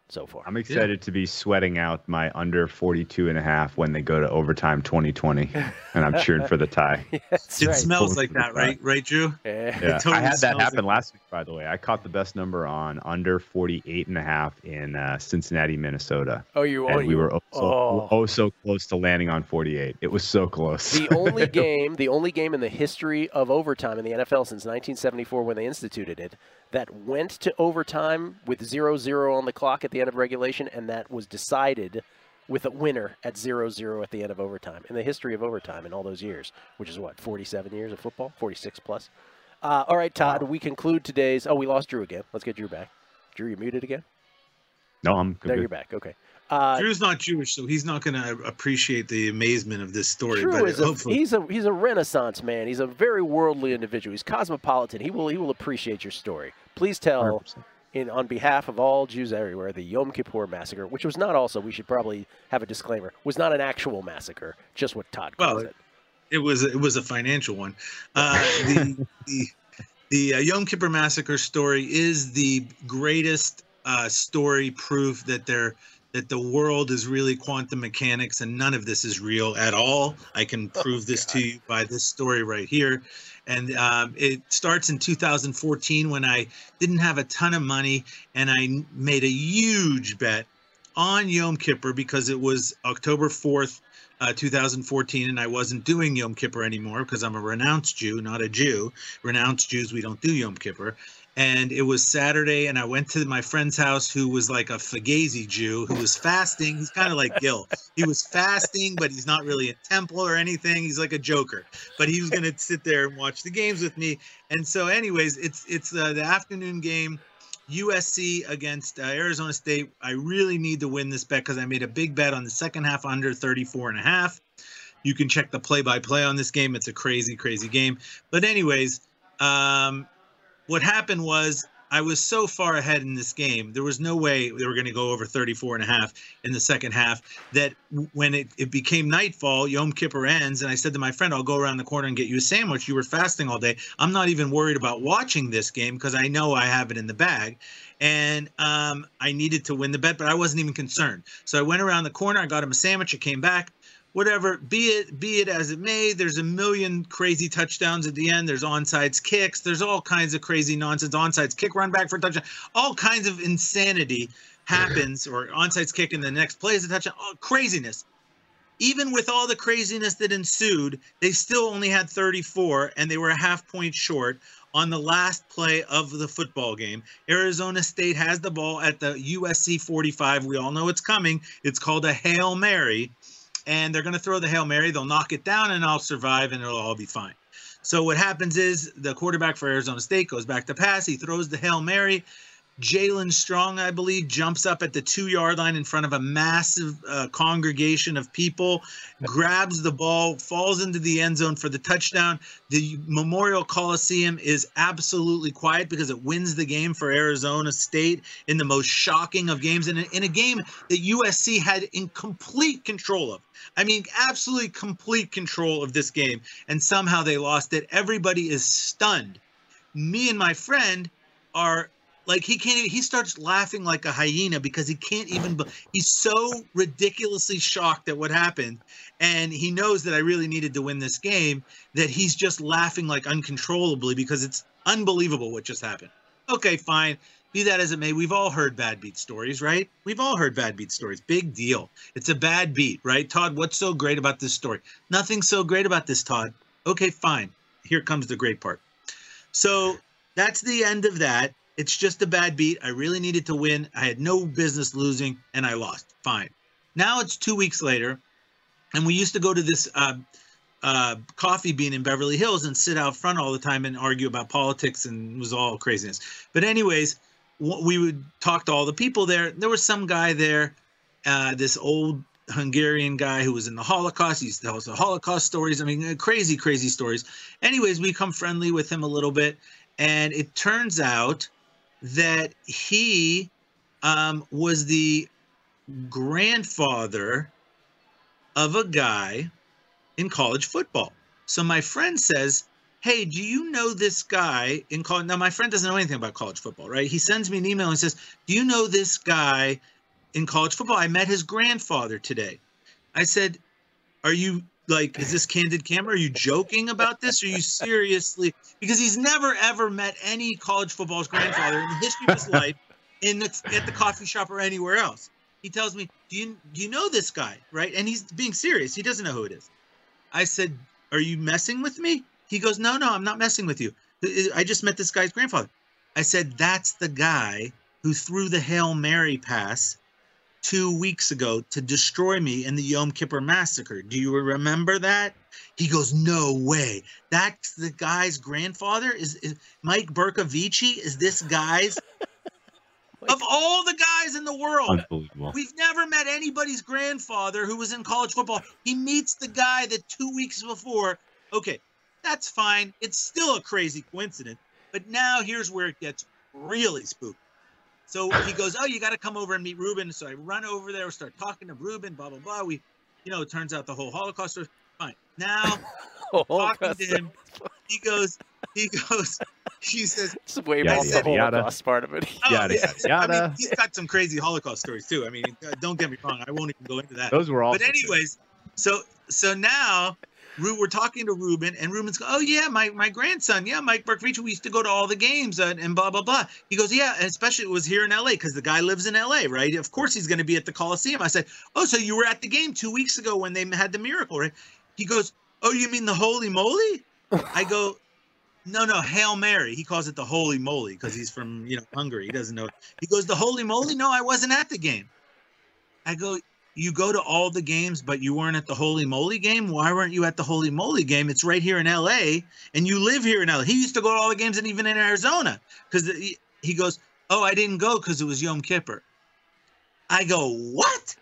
so far. I'm excited yeah. to be sweating out my under forty-two and a half when they go to overtime twenty twenty, and I'm cheering for the tie. Yeah, it right. smells like that, right? Right, Drew? Yeah. yeah. Totally I had that happen like last week, by the way. I caught the best number on under forty-eight and a half in uh, Cincinnati, Minnesota. Oh, you and oh, we you, were oh so, oh. oh so close to landing on forty-eight. It was so close. The only game, the only game in the history of overtime in the N F L since nineteen seventy-four when they instituted it that went to overtime with zero zero on the clock at the end of regulation, and that was decided with a winner at zero zero at the end of overtime in the history of overtime in all those years, which is what, forty-seven years of football, forty-six plus. Uh, all right, Todd, we conclude today's. Oh, we lost Drew again. Let's get Drew back. Drew, you're muted again. No, I'm good. There, you're back. Okay. Uh, Drew's not Jewish, so he's not going to appreciate the amazement of this story. Drew but is a, hopefully... he's a he's a Renaissance man. He's a very worldly individual. He's cosmopolitan. He will he will appreciate your story. Please tell, one hundred percent. In on behalf of all Jews everywhere, the Yom Kippur massacre, which was not also, we should probably have a disclaimer, was not an actual massacre, just what Todd calls well, it. It was it was a financial one. Uh, the the the uh, Yom Kippur massacre story is the greatest uh, story proof that they're. that the world is really quantum mechanics and none of this is real at all. I can prove oh, this God. to you by this story right here. And um, it starts in two thousand fourteen when I didn't have a ton of money and I made a huge bet on Yom Kippur because it was October fourth, uh, two thousand fourteen, and I wasn't doing Yom Kippur anymore because I'm a renounced Jew, not a Jew. Renounced Jews, we don't do Yom Kippur. And it was Saturday, and I went to my friend's house who was like a Fugazi Jew who was fasting. He's kind of like Gil. He was fasting, but he's not really a temple or anything. He's like a joker. But he was going to sit there and watch the games with me. And so anyways, it's it's uh, the afternoon game, U S C against uh, Arizona State. I really need to win this bet because I made a big bet on the second half under thirty-four and a half. You can check the play-by-play on this game. It's a crazy, crazy game. But anyways, um, what happened was I was so far ahead in this game. There was no way they were going to go over thirty-four and a half in the second half that when it, it became nightfall, Yom Kippur ends. And I said to my friend, I'll go around the corner and get you a sandwich. You were fasting all day. I'm not even worried about watching this game because I know I have it in the bag. And um, I needed to win the bet, but I wasn't even concerned. So I went around the corner. I got him a sandwich. I came back. Whatever, be it be it as it may, there's a million crazy touchdowns at the end. There's onside kicks. There's all kinds of crazy nonsense. Onside kick, run back for a touchdown. All kinds of insanity happens, or onside kick in the next play is a touchdown. All craziness. Even with all the craziness that ensued, they still only had thirty-four, and they were a half point short on the last play of the football game. Arizona State has the ball at the U S C forty-five. We all know it's coming. It's called a Hail Mary. And they're going to throw the Hail Mary. They'll knock it down, and I'll survive, and it'll all be fine. So what happens is the quarterback for Arizona State goes back to pass. He throws the Hail Mary. Jalen Strong, I believe, jumps up at the two-yard line in front of a massive uh, congregation of people, grabs the ball, falls into the end zone for the touchdown. The Memorial Coliseum is absolutely quiet because it wins the game for Arizona State in the most shocking of games, and in a game that U S C had in complete control of. I mean, absolutely complete control of this game, and somehow they lost it. Everybody is stunned. Me and my friend are like, he can't even, he starts laughing like a hyena because he can't even, he's so ridiculously shocked at what happened. And he knows that I really needed to win this game, that he's just laughing like uncontrollably because it's unbelievable what just happened. Okay, fine. Be that as it may, we've all heard bad beat stories, right? We've all heard bad beat stories. Big deal. It's a bad beat, right? Todd, what's so great about this story? Nothing's so great about this, Todd. Okay, fine. Here comes the great part. So that's the end of that. It's just a bad beat. I really needed to win. I had no business losing, and I lost. Fine. Now it's two weeks later, and we used to go to this uh, uh, coffee bean in Beverly Hills and sit out front all the time and argue about politics, and it was all craziness. But anyways, we would talk to all the people there. There was some guy there, uh, this old Hungarian guy who was in the Holocaust. He used to tell us the Holocaust stories. I mean, crazy, crazy stories. Anyways, we become friendly with him a little bit, and it turns out that he um, was the grandfather of a guy in college football. So my friend says, hey, do you know this guy in college? Now, my friend doesn't know anything about college football, right? He sends me an email and says, do you know this guy in college football. I met his grandfather today. I said, are you like, is this candid camera? Are you joking about this? Are you seriously? Because he's never, ever met any college football's grandfather in the history of his life in the, at the coffee shop or anywhere else. He tells me, do you, do you know this guy? Right. And he's being serious. He doesn't know who it is. I said, are you messing with me? He goes, no, no, I'm not messing with you. I just met this guy's grandfather. I said, that's the guy who threw the Hail Mary pass two weeks ago to destroy me in the Yom Kippur Massacre. Do you remember that? He goes, no way. That's the guy's grandfather? Is, is Mike Bercovici? Is this guy's? Of all the guys in the world, we've never met anybody's grandfather who was in college football. He meets the guy that two weeks before. Okay, that's fine. It's still a crazy coincidence. But now here's where it gets really spooky. So he goes, oh, you got to come over and meet Ruben. So I run over there, start talking to Ruben, blah, blah, blah. We, you know, it turns out the whole Holocaust story. Fine. Now, talking to him, he goes, he goes, he says, it's way more the Holocaust part of it. Oh, yada, yeah. yada. I mean, he's got some crazy Holocaust stories too. I mean, don't get me wrong. I won't even go into that. Those were all. But anyways, so so now we're talking to Ruben, and Ruben's go, oh yeah, my my grandson, yeah, Mike Bercovici, we used to go to all the games and, and blah blah blah. He goes, yeah, and especially it was here in L A because the guy lives in L A, right? Of course he's going to be at the Coliseum. I said, oh, so you were at the game two weeks ago when they had the miracle, right? He goes, oh, you mean the Holy Moly? I go, no, no, Hail Mary. He calls it the Holy Moly because he's from, you know, Hungary. He doesn't know. He goes, the Holy Moly? No, I wasn't at the game. I go, you go to all the games, but you weren't at the Holy Moly game? Why weren't you at the Holy Moly game? It's right here in L A, and you live here in L A. He used to go to all the games and even in Arizona because he, he goes, oh, I didn't go because it was Yom Kippur. I go, what?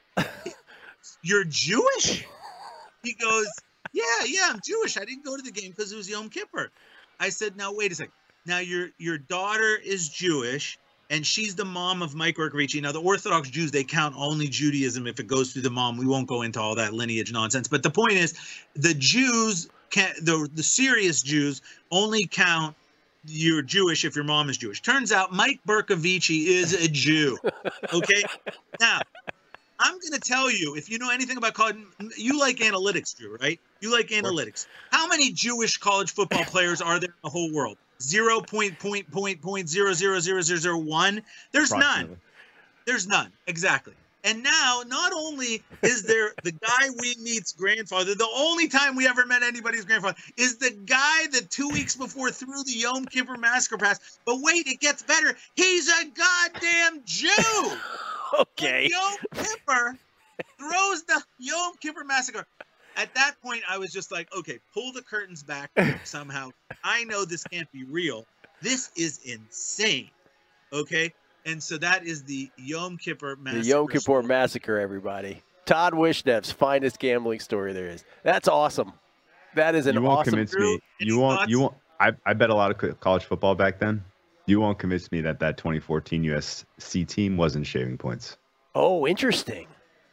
You're Jewish? He goes, yeah, yeah, I'm Jewish. I didn't go to the game because it was Yom Kippur. I said, now, wait a second. Now, your your daughter is Jewish, and she's the mom of Mike Bercovici. Now, the Orthodox Jews, they count only Judaism if it goes through the mom. We won't go into all that lineage nonsense. But the point is, the Jews, can, the, the serious Jews, only count you're Jewish if your mom is Jewish. Turns out Mike Bercovici is a Jew. Okay? Now, I'm going to tell you, if you know anything about college, you like analytics, Drew, right? You like analytics. How many Jewish college football players are there in the whole world? Zero point point point point zero zero zero zero zero one. There's none. There's none. Exactly. And now, not only is there the guy we meet's grandfather, the only time we ever met anybody's grandfather is the guy that two weeks before threw the Yom Kippur Massacre pass. But wait, it gets better. He's a goddamn Jew. Okay. When Yom Kippur throws the Yom Kippur Massacre. At that point, I was just like, okay, pull the curtains back somehow. I know this can't be real. This is insane. Okay? And so that is the Yom Kippur Massacre. The Yom Kippur story. Massacre, everybody. Todd Wishnev's finest gambling story there is. That's awesome. That is an you won't awesome convince me. You won't. Thoughts? You won't. I, I bet a lot of college football back then. You won't convince me that that twenty fourteen U S C team wasn't shaving points. Oh, interesting.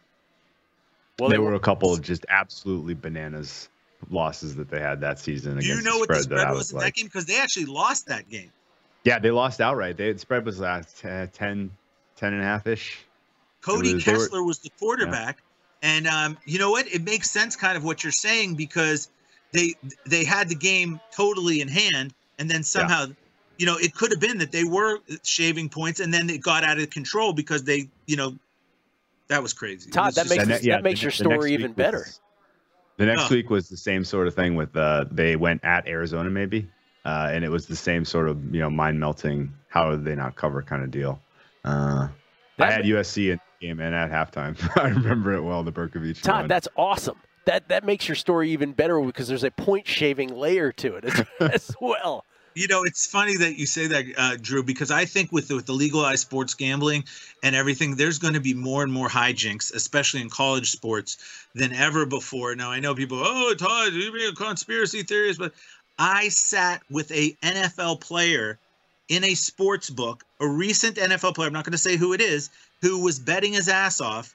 Well, there were a couple of just absolutely bananas losses that they had that season. Do you know what the spread was in that game? Because they actually lost that game. Yeah, they lost outright. They, the spread was uh, ten, ten and a half-ish. Cody was, Kessler were, was the quarterback. Yeah. And um, you know what? It makes sense kind of what you're saying because they they had the game totally in hand. And then somehow, yeah. you know, it could have been that they were shaving points and then it got out of control because they, you know, that was crazy. Todd, that makes, this, yeah, that makes the, your story even better. Was, the next oh. week was the same sort of thing with uh, they went at Arizona maybe. Uh, and it was the same sort of, you know, mind-melting, how did they not cover kind of deal. Uh, I had U S C in the game and at halftime. I remember it well, the Bercovici Todd, one. That's awesome. That that makes your story even better because there's a point-shaving layer to it as, as well. You know, it's funny that you say that, uh, Drew, because I think with the, with the legalized sports gambling and everything, there's going to be more and more hijinks, especially in college sports, than ever before. Now, I know people, oh, Todd, you being a conspiracy theorist, but I sat with a N F L player in a sports book, a recent N F L player, I'm not going to say who it is, who was betting his ass off.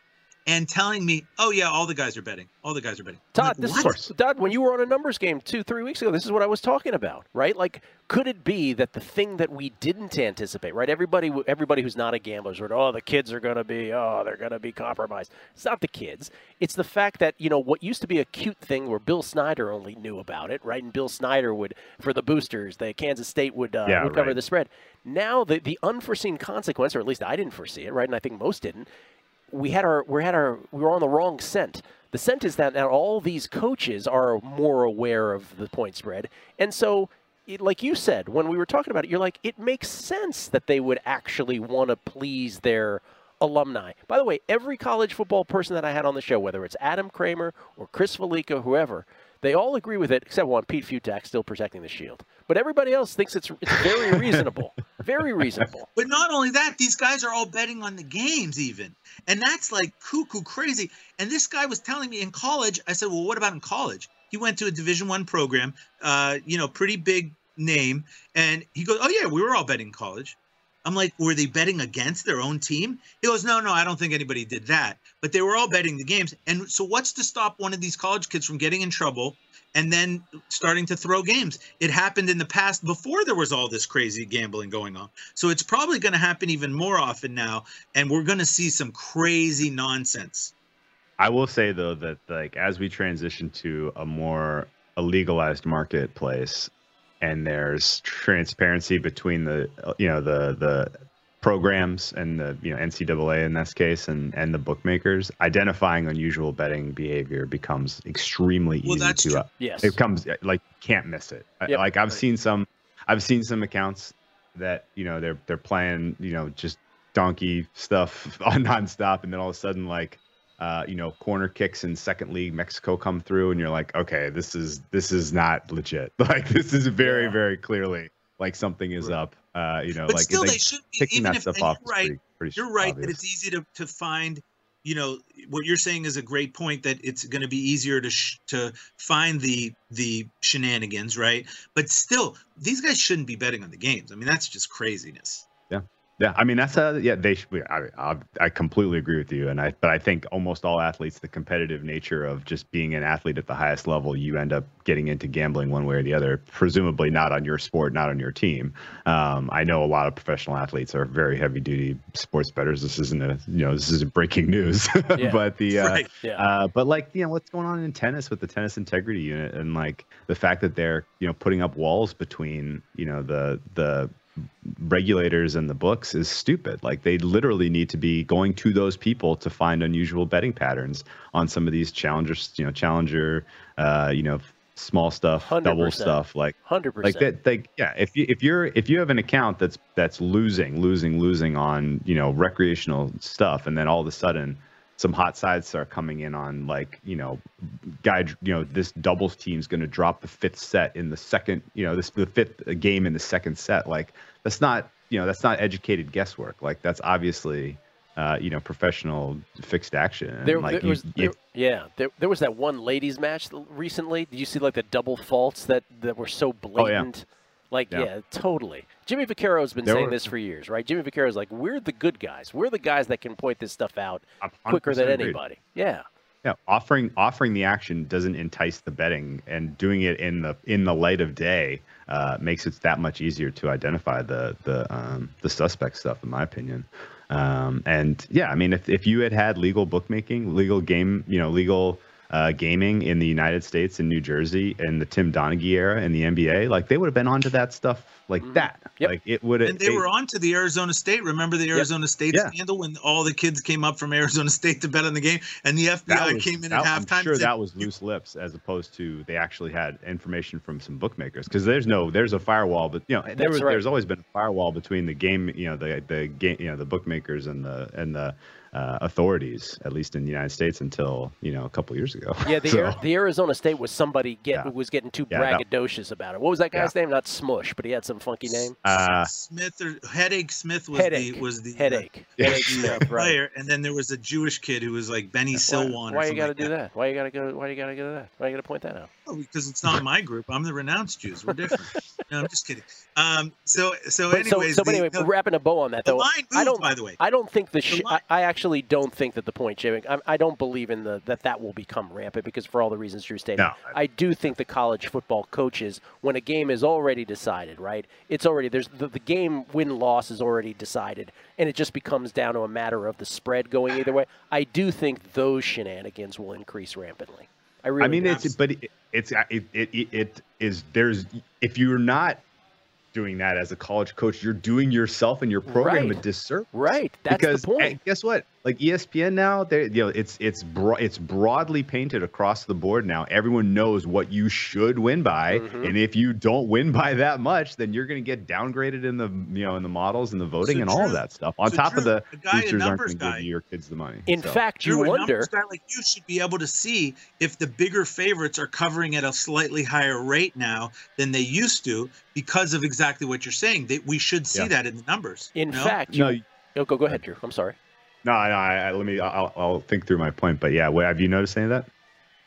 and telling me, "Oh yeah, all the guys are betting. All the guys are betting." Todd, Like, this what? is Todd, when you were on a numbers game two, three weeks ago, this is what I was talking about, right? Like, could it be that the thing that we didn't anticipate, right? Everybody, everybody who's not a gambler is, oh, the kids are going to be, oh, they're going to be compromised. It's not the kids. It's the fact that, you know, what used to be a cute thing where Bill Snyder only knew about it, right? And Bill Snyder would, for the boosters, the Kansas State would, uh, Yeah, would cover right. the spread. Now, the, the unforeseen consequence, or at least I didn't foresee it, right? And I think most didn't. We had our, we had our, we were on the wrong scent. The scent is that now all these coaches are more aware of the point spread. And so, it, like you said, when we were talking about it, you're like, it makes sense that they would actually want to please their alumni. By the way, every college football person that I had on the show, whether it's Adam Kramer or Chris Felica, whoever, they all agree with it, except one, Pete Futak, still protecting the shield. But everybody else thinks it's it's very reasonable. Very reasonable. But not only that, these guys are all betting on the games even. And that's like cuckoo crazy. And this guy was telling me in college, I said, well, what about in college? He went to a Division One program, uh, you know, pretty big name. And he goes, oh, yeah, we were all betting in college. I'm like, were they betting against their own team? He goes, no, no, I don't think anybody did that. But they were all betting the games. And so what's to stop one of these college kids from getting in trouble and then starting to throw games? It happened in the past before there was all this crazy gambling going on. So it's probably going to happen even more often now, and we're going to see some crazy nonsense. I will say, though, that like as we transition to a more a legalized marketplace, and there's transparency between the you know the the programs and the you know N C double A in this case and and the bookmakers, identifying unusual betting behavior becomes extremely Well, easy that's to true. uh, Yes. it comes like can't miss it. I- Yep. Like I've seen some I've seen some accounts that you know they're they're playing you know just donkey stuff on nonstop, and then all of a sudden like uh, you know corner kicks in second league Mexico come through, and you're like, okay, this is this is not legit. Like this is very Yeah. very clearly like something is up. Uh, you know, But like still, they, they should be, picking even that if stuff and off. you're is right. pretty, pretty You're right that obvious. it's easy to, to find, you know, what you're saying is a great point, that it's going to be easier to sh- to find the the shenanigans, right? But still, these guys shouldn't be betting on the games. I mean, that's just craziness. Yeah, yeah. I mean, that's a yeah. They, should, I, I, I completely agree with you, and I, but I think almost all athletes, the competitive nature of just being an athlete at the highest level, you end up getting into gambling one way or the other. Presumably not on your sport, not on your team. Um, I know a lot of professional athletes are very heavy-duty sports bettors. This isn't a, you know, this isn't breaking news, Yeah. but the, uh, Right. Yeah. uh, but like, you know, what's going on in tennis with the tennis integrity unit, and like the fact that they're, you know, putting up walls between, you know, the the regulators and the books is stupid. Like they literally need to be going to those people to find unusual betting patterns on some of these challengers, you know, challenger, uh, you know, small stuff, one hundred double percent. stuff, like one hundred like percent. that. Like yeah, if you if you're if you have an account that's that's losing, losing, losing on you know recreational stuff, and then all of a sudden some hot sides start coming in on like you know guy you know this doubles team's going to drop the fifth set in the second you know this the fifth game in the second set. Like that's not you know that's not educated guesswork. Like that's obviously uh you know professional fixed action. And, There, like there you, was, you- there- yeah, there, there was that one ladies match recently. Did you see like the double faults that, that were so blatant? Like, yeah. Yeah. totally. Jimmy Vaccaro's been There saying were- this for years, right? Jimmy Vaccaro's like, we're the good guys. We're the guys that can point this stuff out I'm quicker than one hundred percent agreed. anybody. Yeah. Yeah, offering offering the action doesn't entice the betting, and doing it in the in the light of day uh, makes it that much easier to identify the the um, the suspect stuff, in my opinion. Um, and yeah, I mean, if if you had had legal bookmaking, legal game, you know, legal uh, gaming in the United States and New Jersey in the Tim Donaghy era in the N B A, like they would have been onto that stuff like that. Yep. Like it would have. And they were on to the Arizona State. Remember the Arizona State Yeah. scandal when all the kids came up from Arizona State to bet on the game, and the F B I That was- came in that- at I'm halftime. sure and said, that was loose lips as opposed to they actually had information from some bookmakers, because there's no there's a firewall, but you know there That's was right. there's always been a firewall between the game you know the the game you know the bookmakers and the and the uh, authorities, at least in the United States, until you know a couple years ago. Yeah, the, So, Ar- the Arizona State was somebody get Yeah. was getting too Yeah, that- braggadocious about it. What was that guy's name? Not Smush, but he had some funky name. uh, Smith or Headache Smith was Headache. the was the Headache. the, Headache the, Smith, uh, right. player, and then there was a Jewish kid who was like Benny Why, Silwan. or why you something got to like do that. that? Why you got to go? Why you got to go to that? Why you got to point that out? Oh, because it's not my group. I'm the renounced Jews. We're different. No, I'm just kidding. Um, so, so But anyways, so, so the- anyway, no, wrapping a bow on that the though. line I moved, don't. by the way. I don't think the. Sh- The I, line- I actually don't think that the point shaving. I, I don't believe in the that that will become rampant because for all the reasons Drew stated. No. I do think the college football coaches, when a game is already decided, right? It's already there's the, the game win loss is already decided, and it just becomes down to a matter of the spread going either way. I do think those shenanigans will increase rampantly. I really. I mean, do. it's but it, it's it, it it it is there's if you're not doing that as a college coach, you're doing yourself and your program Right. a disservice. Right. That's because the point. and guess what? Like E S P N now, they you know it's it's bro- it's broadly painted across the board now. Everyone knows what you should win by, Mhm. and if you don't win by that much, then you're going to get downgraded in the you know in the models and the voting So and all of Drew- that stuff. On so top of Drew, the a guy, a boosters aren't numbers going to give guy. you your kids the money. In So- fact, you Drew, a wonder. numbers guy like you should be able to see if the bigger favorites are covering at a slightly higher rate now than they used to because of exactly what you're saying. That we should see Yeah. that in the numbers. In no? fact, No, you, oh, go go ahead, Drew. I'm sorry. No, no. I, I, let me. I'll, I'll think through my point. But yeah, what, have you noticed any of that?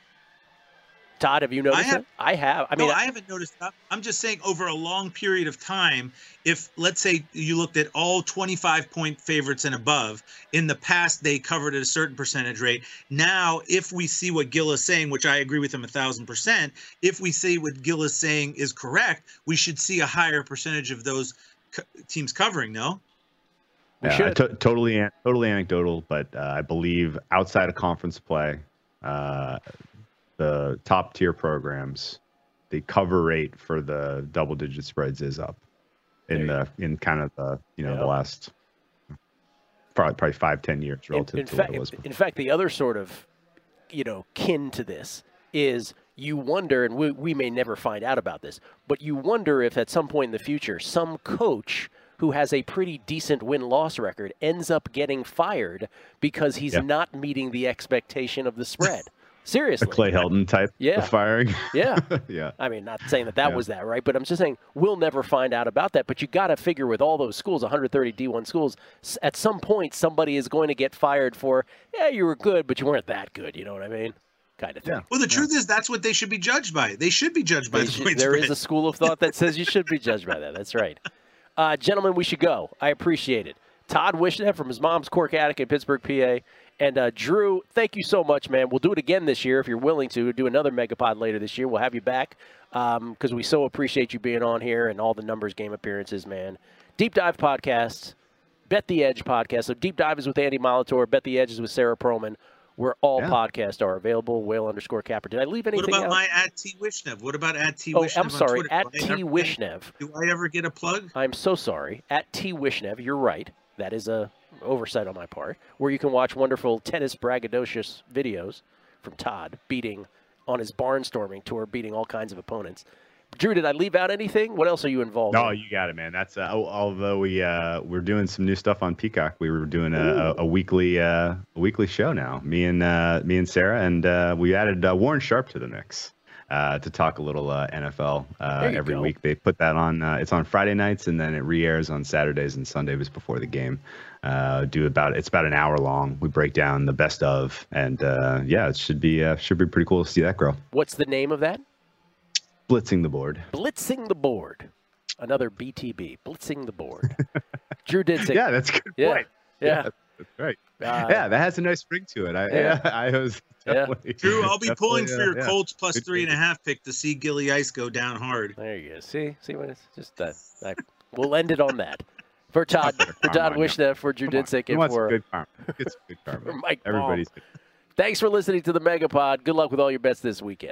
Todd, have you noticed have- it? I have. I mean, no, I haven't noticed that. I'm just saying over a long period of time, if let's say you looked at all twenty-five point favorites and above, in the past they covered at a certain percentage rate. Now, if we see what Gil is saying, which I agree with him a thousand percent, if we see what Gil is saying is correct, we should see a higher percentage of those co- teams covering. No. We Yeah, should. to- totally, an- totally anecdotal, but uh, I believe outside of conference play, uh, the top tier programs, the cover rate for the double digit spreads is up in There the in kind of the you know Yeah. the last probably, probably five ten years in, relative in to fact, what it was. in, before. in fact, the other sort of, you know, kin to this is you wonder, and we, we may never find out about this, but you wonder if at some point in the future, some coach who has a pretty decent win-loss record ends up getting fired because he's Yeah. not meeting the expectation of the spread. Seriously. The Clay Helton type Yeah. of firing. Yeah. yeah. I mean, not saying that that Yeah. was that, right? But I'm just saying we'll never find out about that. But you got to figure with all those schools, one hundred thirty D one schools, s- at some point somebody is going to get fired for, yeah, you were good, but you weren't that good. You know what I mean? Kind of thing. Yeah. Well, the truth is that's what they should be judged by. They should be judged by They the should- point there spread. is a school of thought that says you should be judged by that. That's right. Uh, gentlemen, we should go. I appreciate it. Todd Wishnev from his mom's Cork Attic in Pittsburgh, P A. And uh, Drew, thank you so much, man. We'll do it again this year if you're willing to. Do another Megapod later this year. We'll have you back because we so appreciate you being on here and all the numbers game appearances, man. Deep Dive Podcast, Bet the Edge Podcast. So Deep Dive is with Andy Molitor. Bet the Edge is with Sarah Perlman. Where all Yeah. podcasts are available. Whale underscore Capper. Did I leave anything What about out? my at T Wishnev? What about at T oh, Wishnev I'm on sorry. Twitter? At Do I T ever get- Wishnev. Do I ever get a plug? I'm so sorry. At T Wishnev, you're right. That is a oversight on my part. Where you can watch wonderful tennis braggadocious videos from Todd beating on his barnstorming tour, beating all kinds of opponents. Drew, did I leave out anything? What else are you involved No, in? you got it, man. That's uh, although we uh, we're doing some new stuff on Peacock. We were doing a, a, a weekly uh, a weekly show now. Me and uh, me and Sarah, and uh, we added uh, Warren Sharp to the mix uh, to talk a little uh, N F L uh, There you every go. week. They put that on. Uh, it's on Friday nights, and then it re-airs on Saturdays and Sundays before the game. Uh, do about it's about an hour long. We break down the best of, and uh, yeah, it should be uh, should be pretty cool to see that grow. What's the name of that? Blitzing the board. Blitzing the Board. Another B T B. Blitzing the Board. Drew Dinsick. Yeah, that's a good Yeah. point. Yeah. That's right. Uh, yeah, that has a nice ring to it. I Yeah. yeah, I was Yeah. definitely, Drew, I'll be pulling definitely, for your uh, yeah. Colts plus Good three and a pick. half pick to see Gilly Ice go down hard. There you go. See, see what it's just that. I, we'll end it on that. For Todd, for Come Todd on, Wishnev, for Drew Come on. Dinsick, He and wants for good karma. Get some good karma. for Mike Baum. Everybody's good. Thanks for listening to the Megapod. Good luck with all your bets this weekend.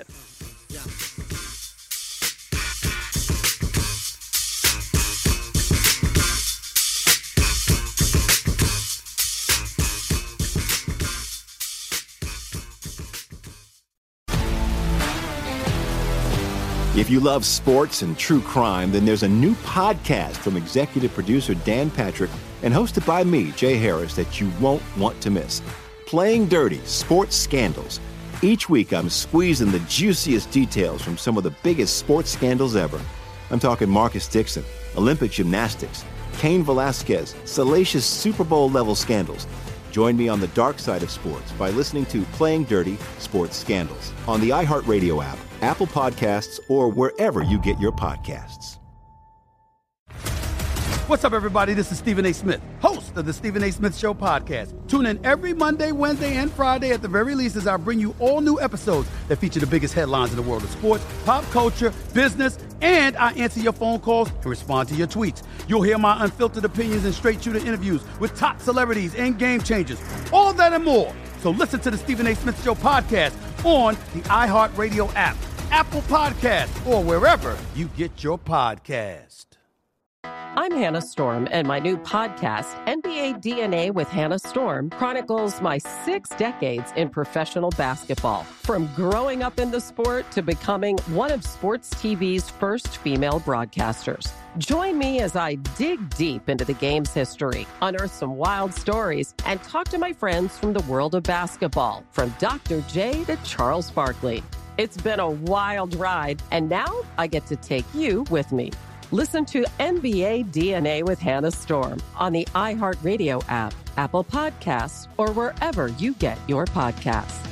If you love sports and true crime, then there's a new podcast from executive producer Dan Patrick and hosted by me, Jay Harris, that you won't want to miss. Playing Dirty: Sports Scandals. Each week, I'm squeezing the juiciest details from some of the biggest sports scandals ever. I'm talking Marcus Dixon, Olympic gymnastics, Cain Velasquez, salacious Super Bowl-level scandals, Join me on the dark side of sports by listening to Playing Dirty Sports Scandals on the iHeartRadio app, Apple Podcasts, or wherever you get your podcasts. What's up, everybody? This is Stephen A. Smith, host of the Stephen A. Smith Show podcast. Tune in every Monday, Wednesday, and Friday at the very least as I bring you all new episodes that feature the biggest headlines in the world of sports, pop culture, business, and I answer your phone calls and respond to your tweets. You'll hear my unfiltered opinions and straight-shooter interviews with top celebrities and game changers. All that and more. So listen to the Stephen A. Smith Show podcast on the iHeartRadio app, Apple Podcasts, or wherever you get your podcast. I'm Hannah Storm, and my new podcast, N B A D N A with Hannah Storm, chronicles my six decades in professional basketball. From growing up in the sport to becoming one of sports T V's first female broadcasters. Join me as I dig deep into the game's history, unearth some wild stories, and talk to my friends from the world of basketball, from Doctor J to Charles Barkley. It's been a wild ride, and now I get to take you with me. Listen to N B A D N A with Hannah Storm on the iHeartRadio app, Apple Podcasts, or wherever you get your podcasts.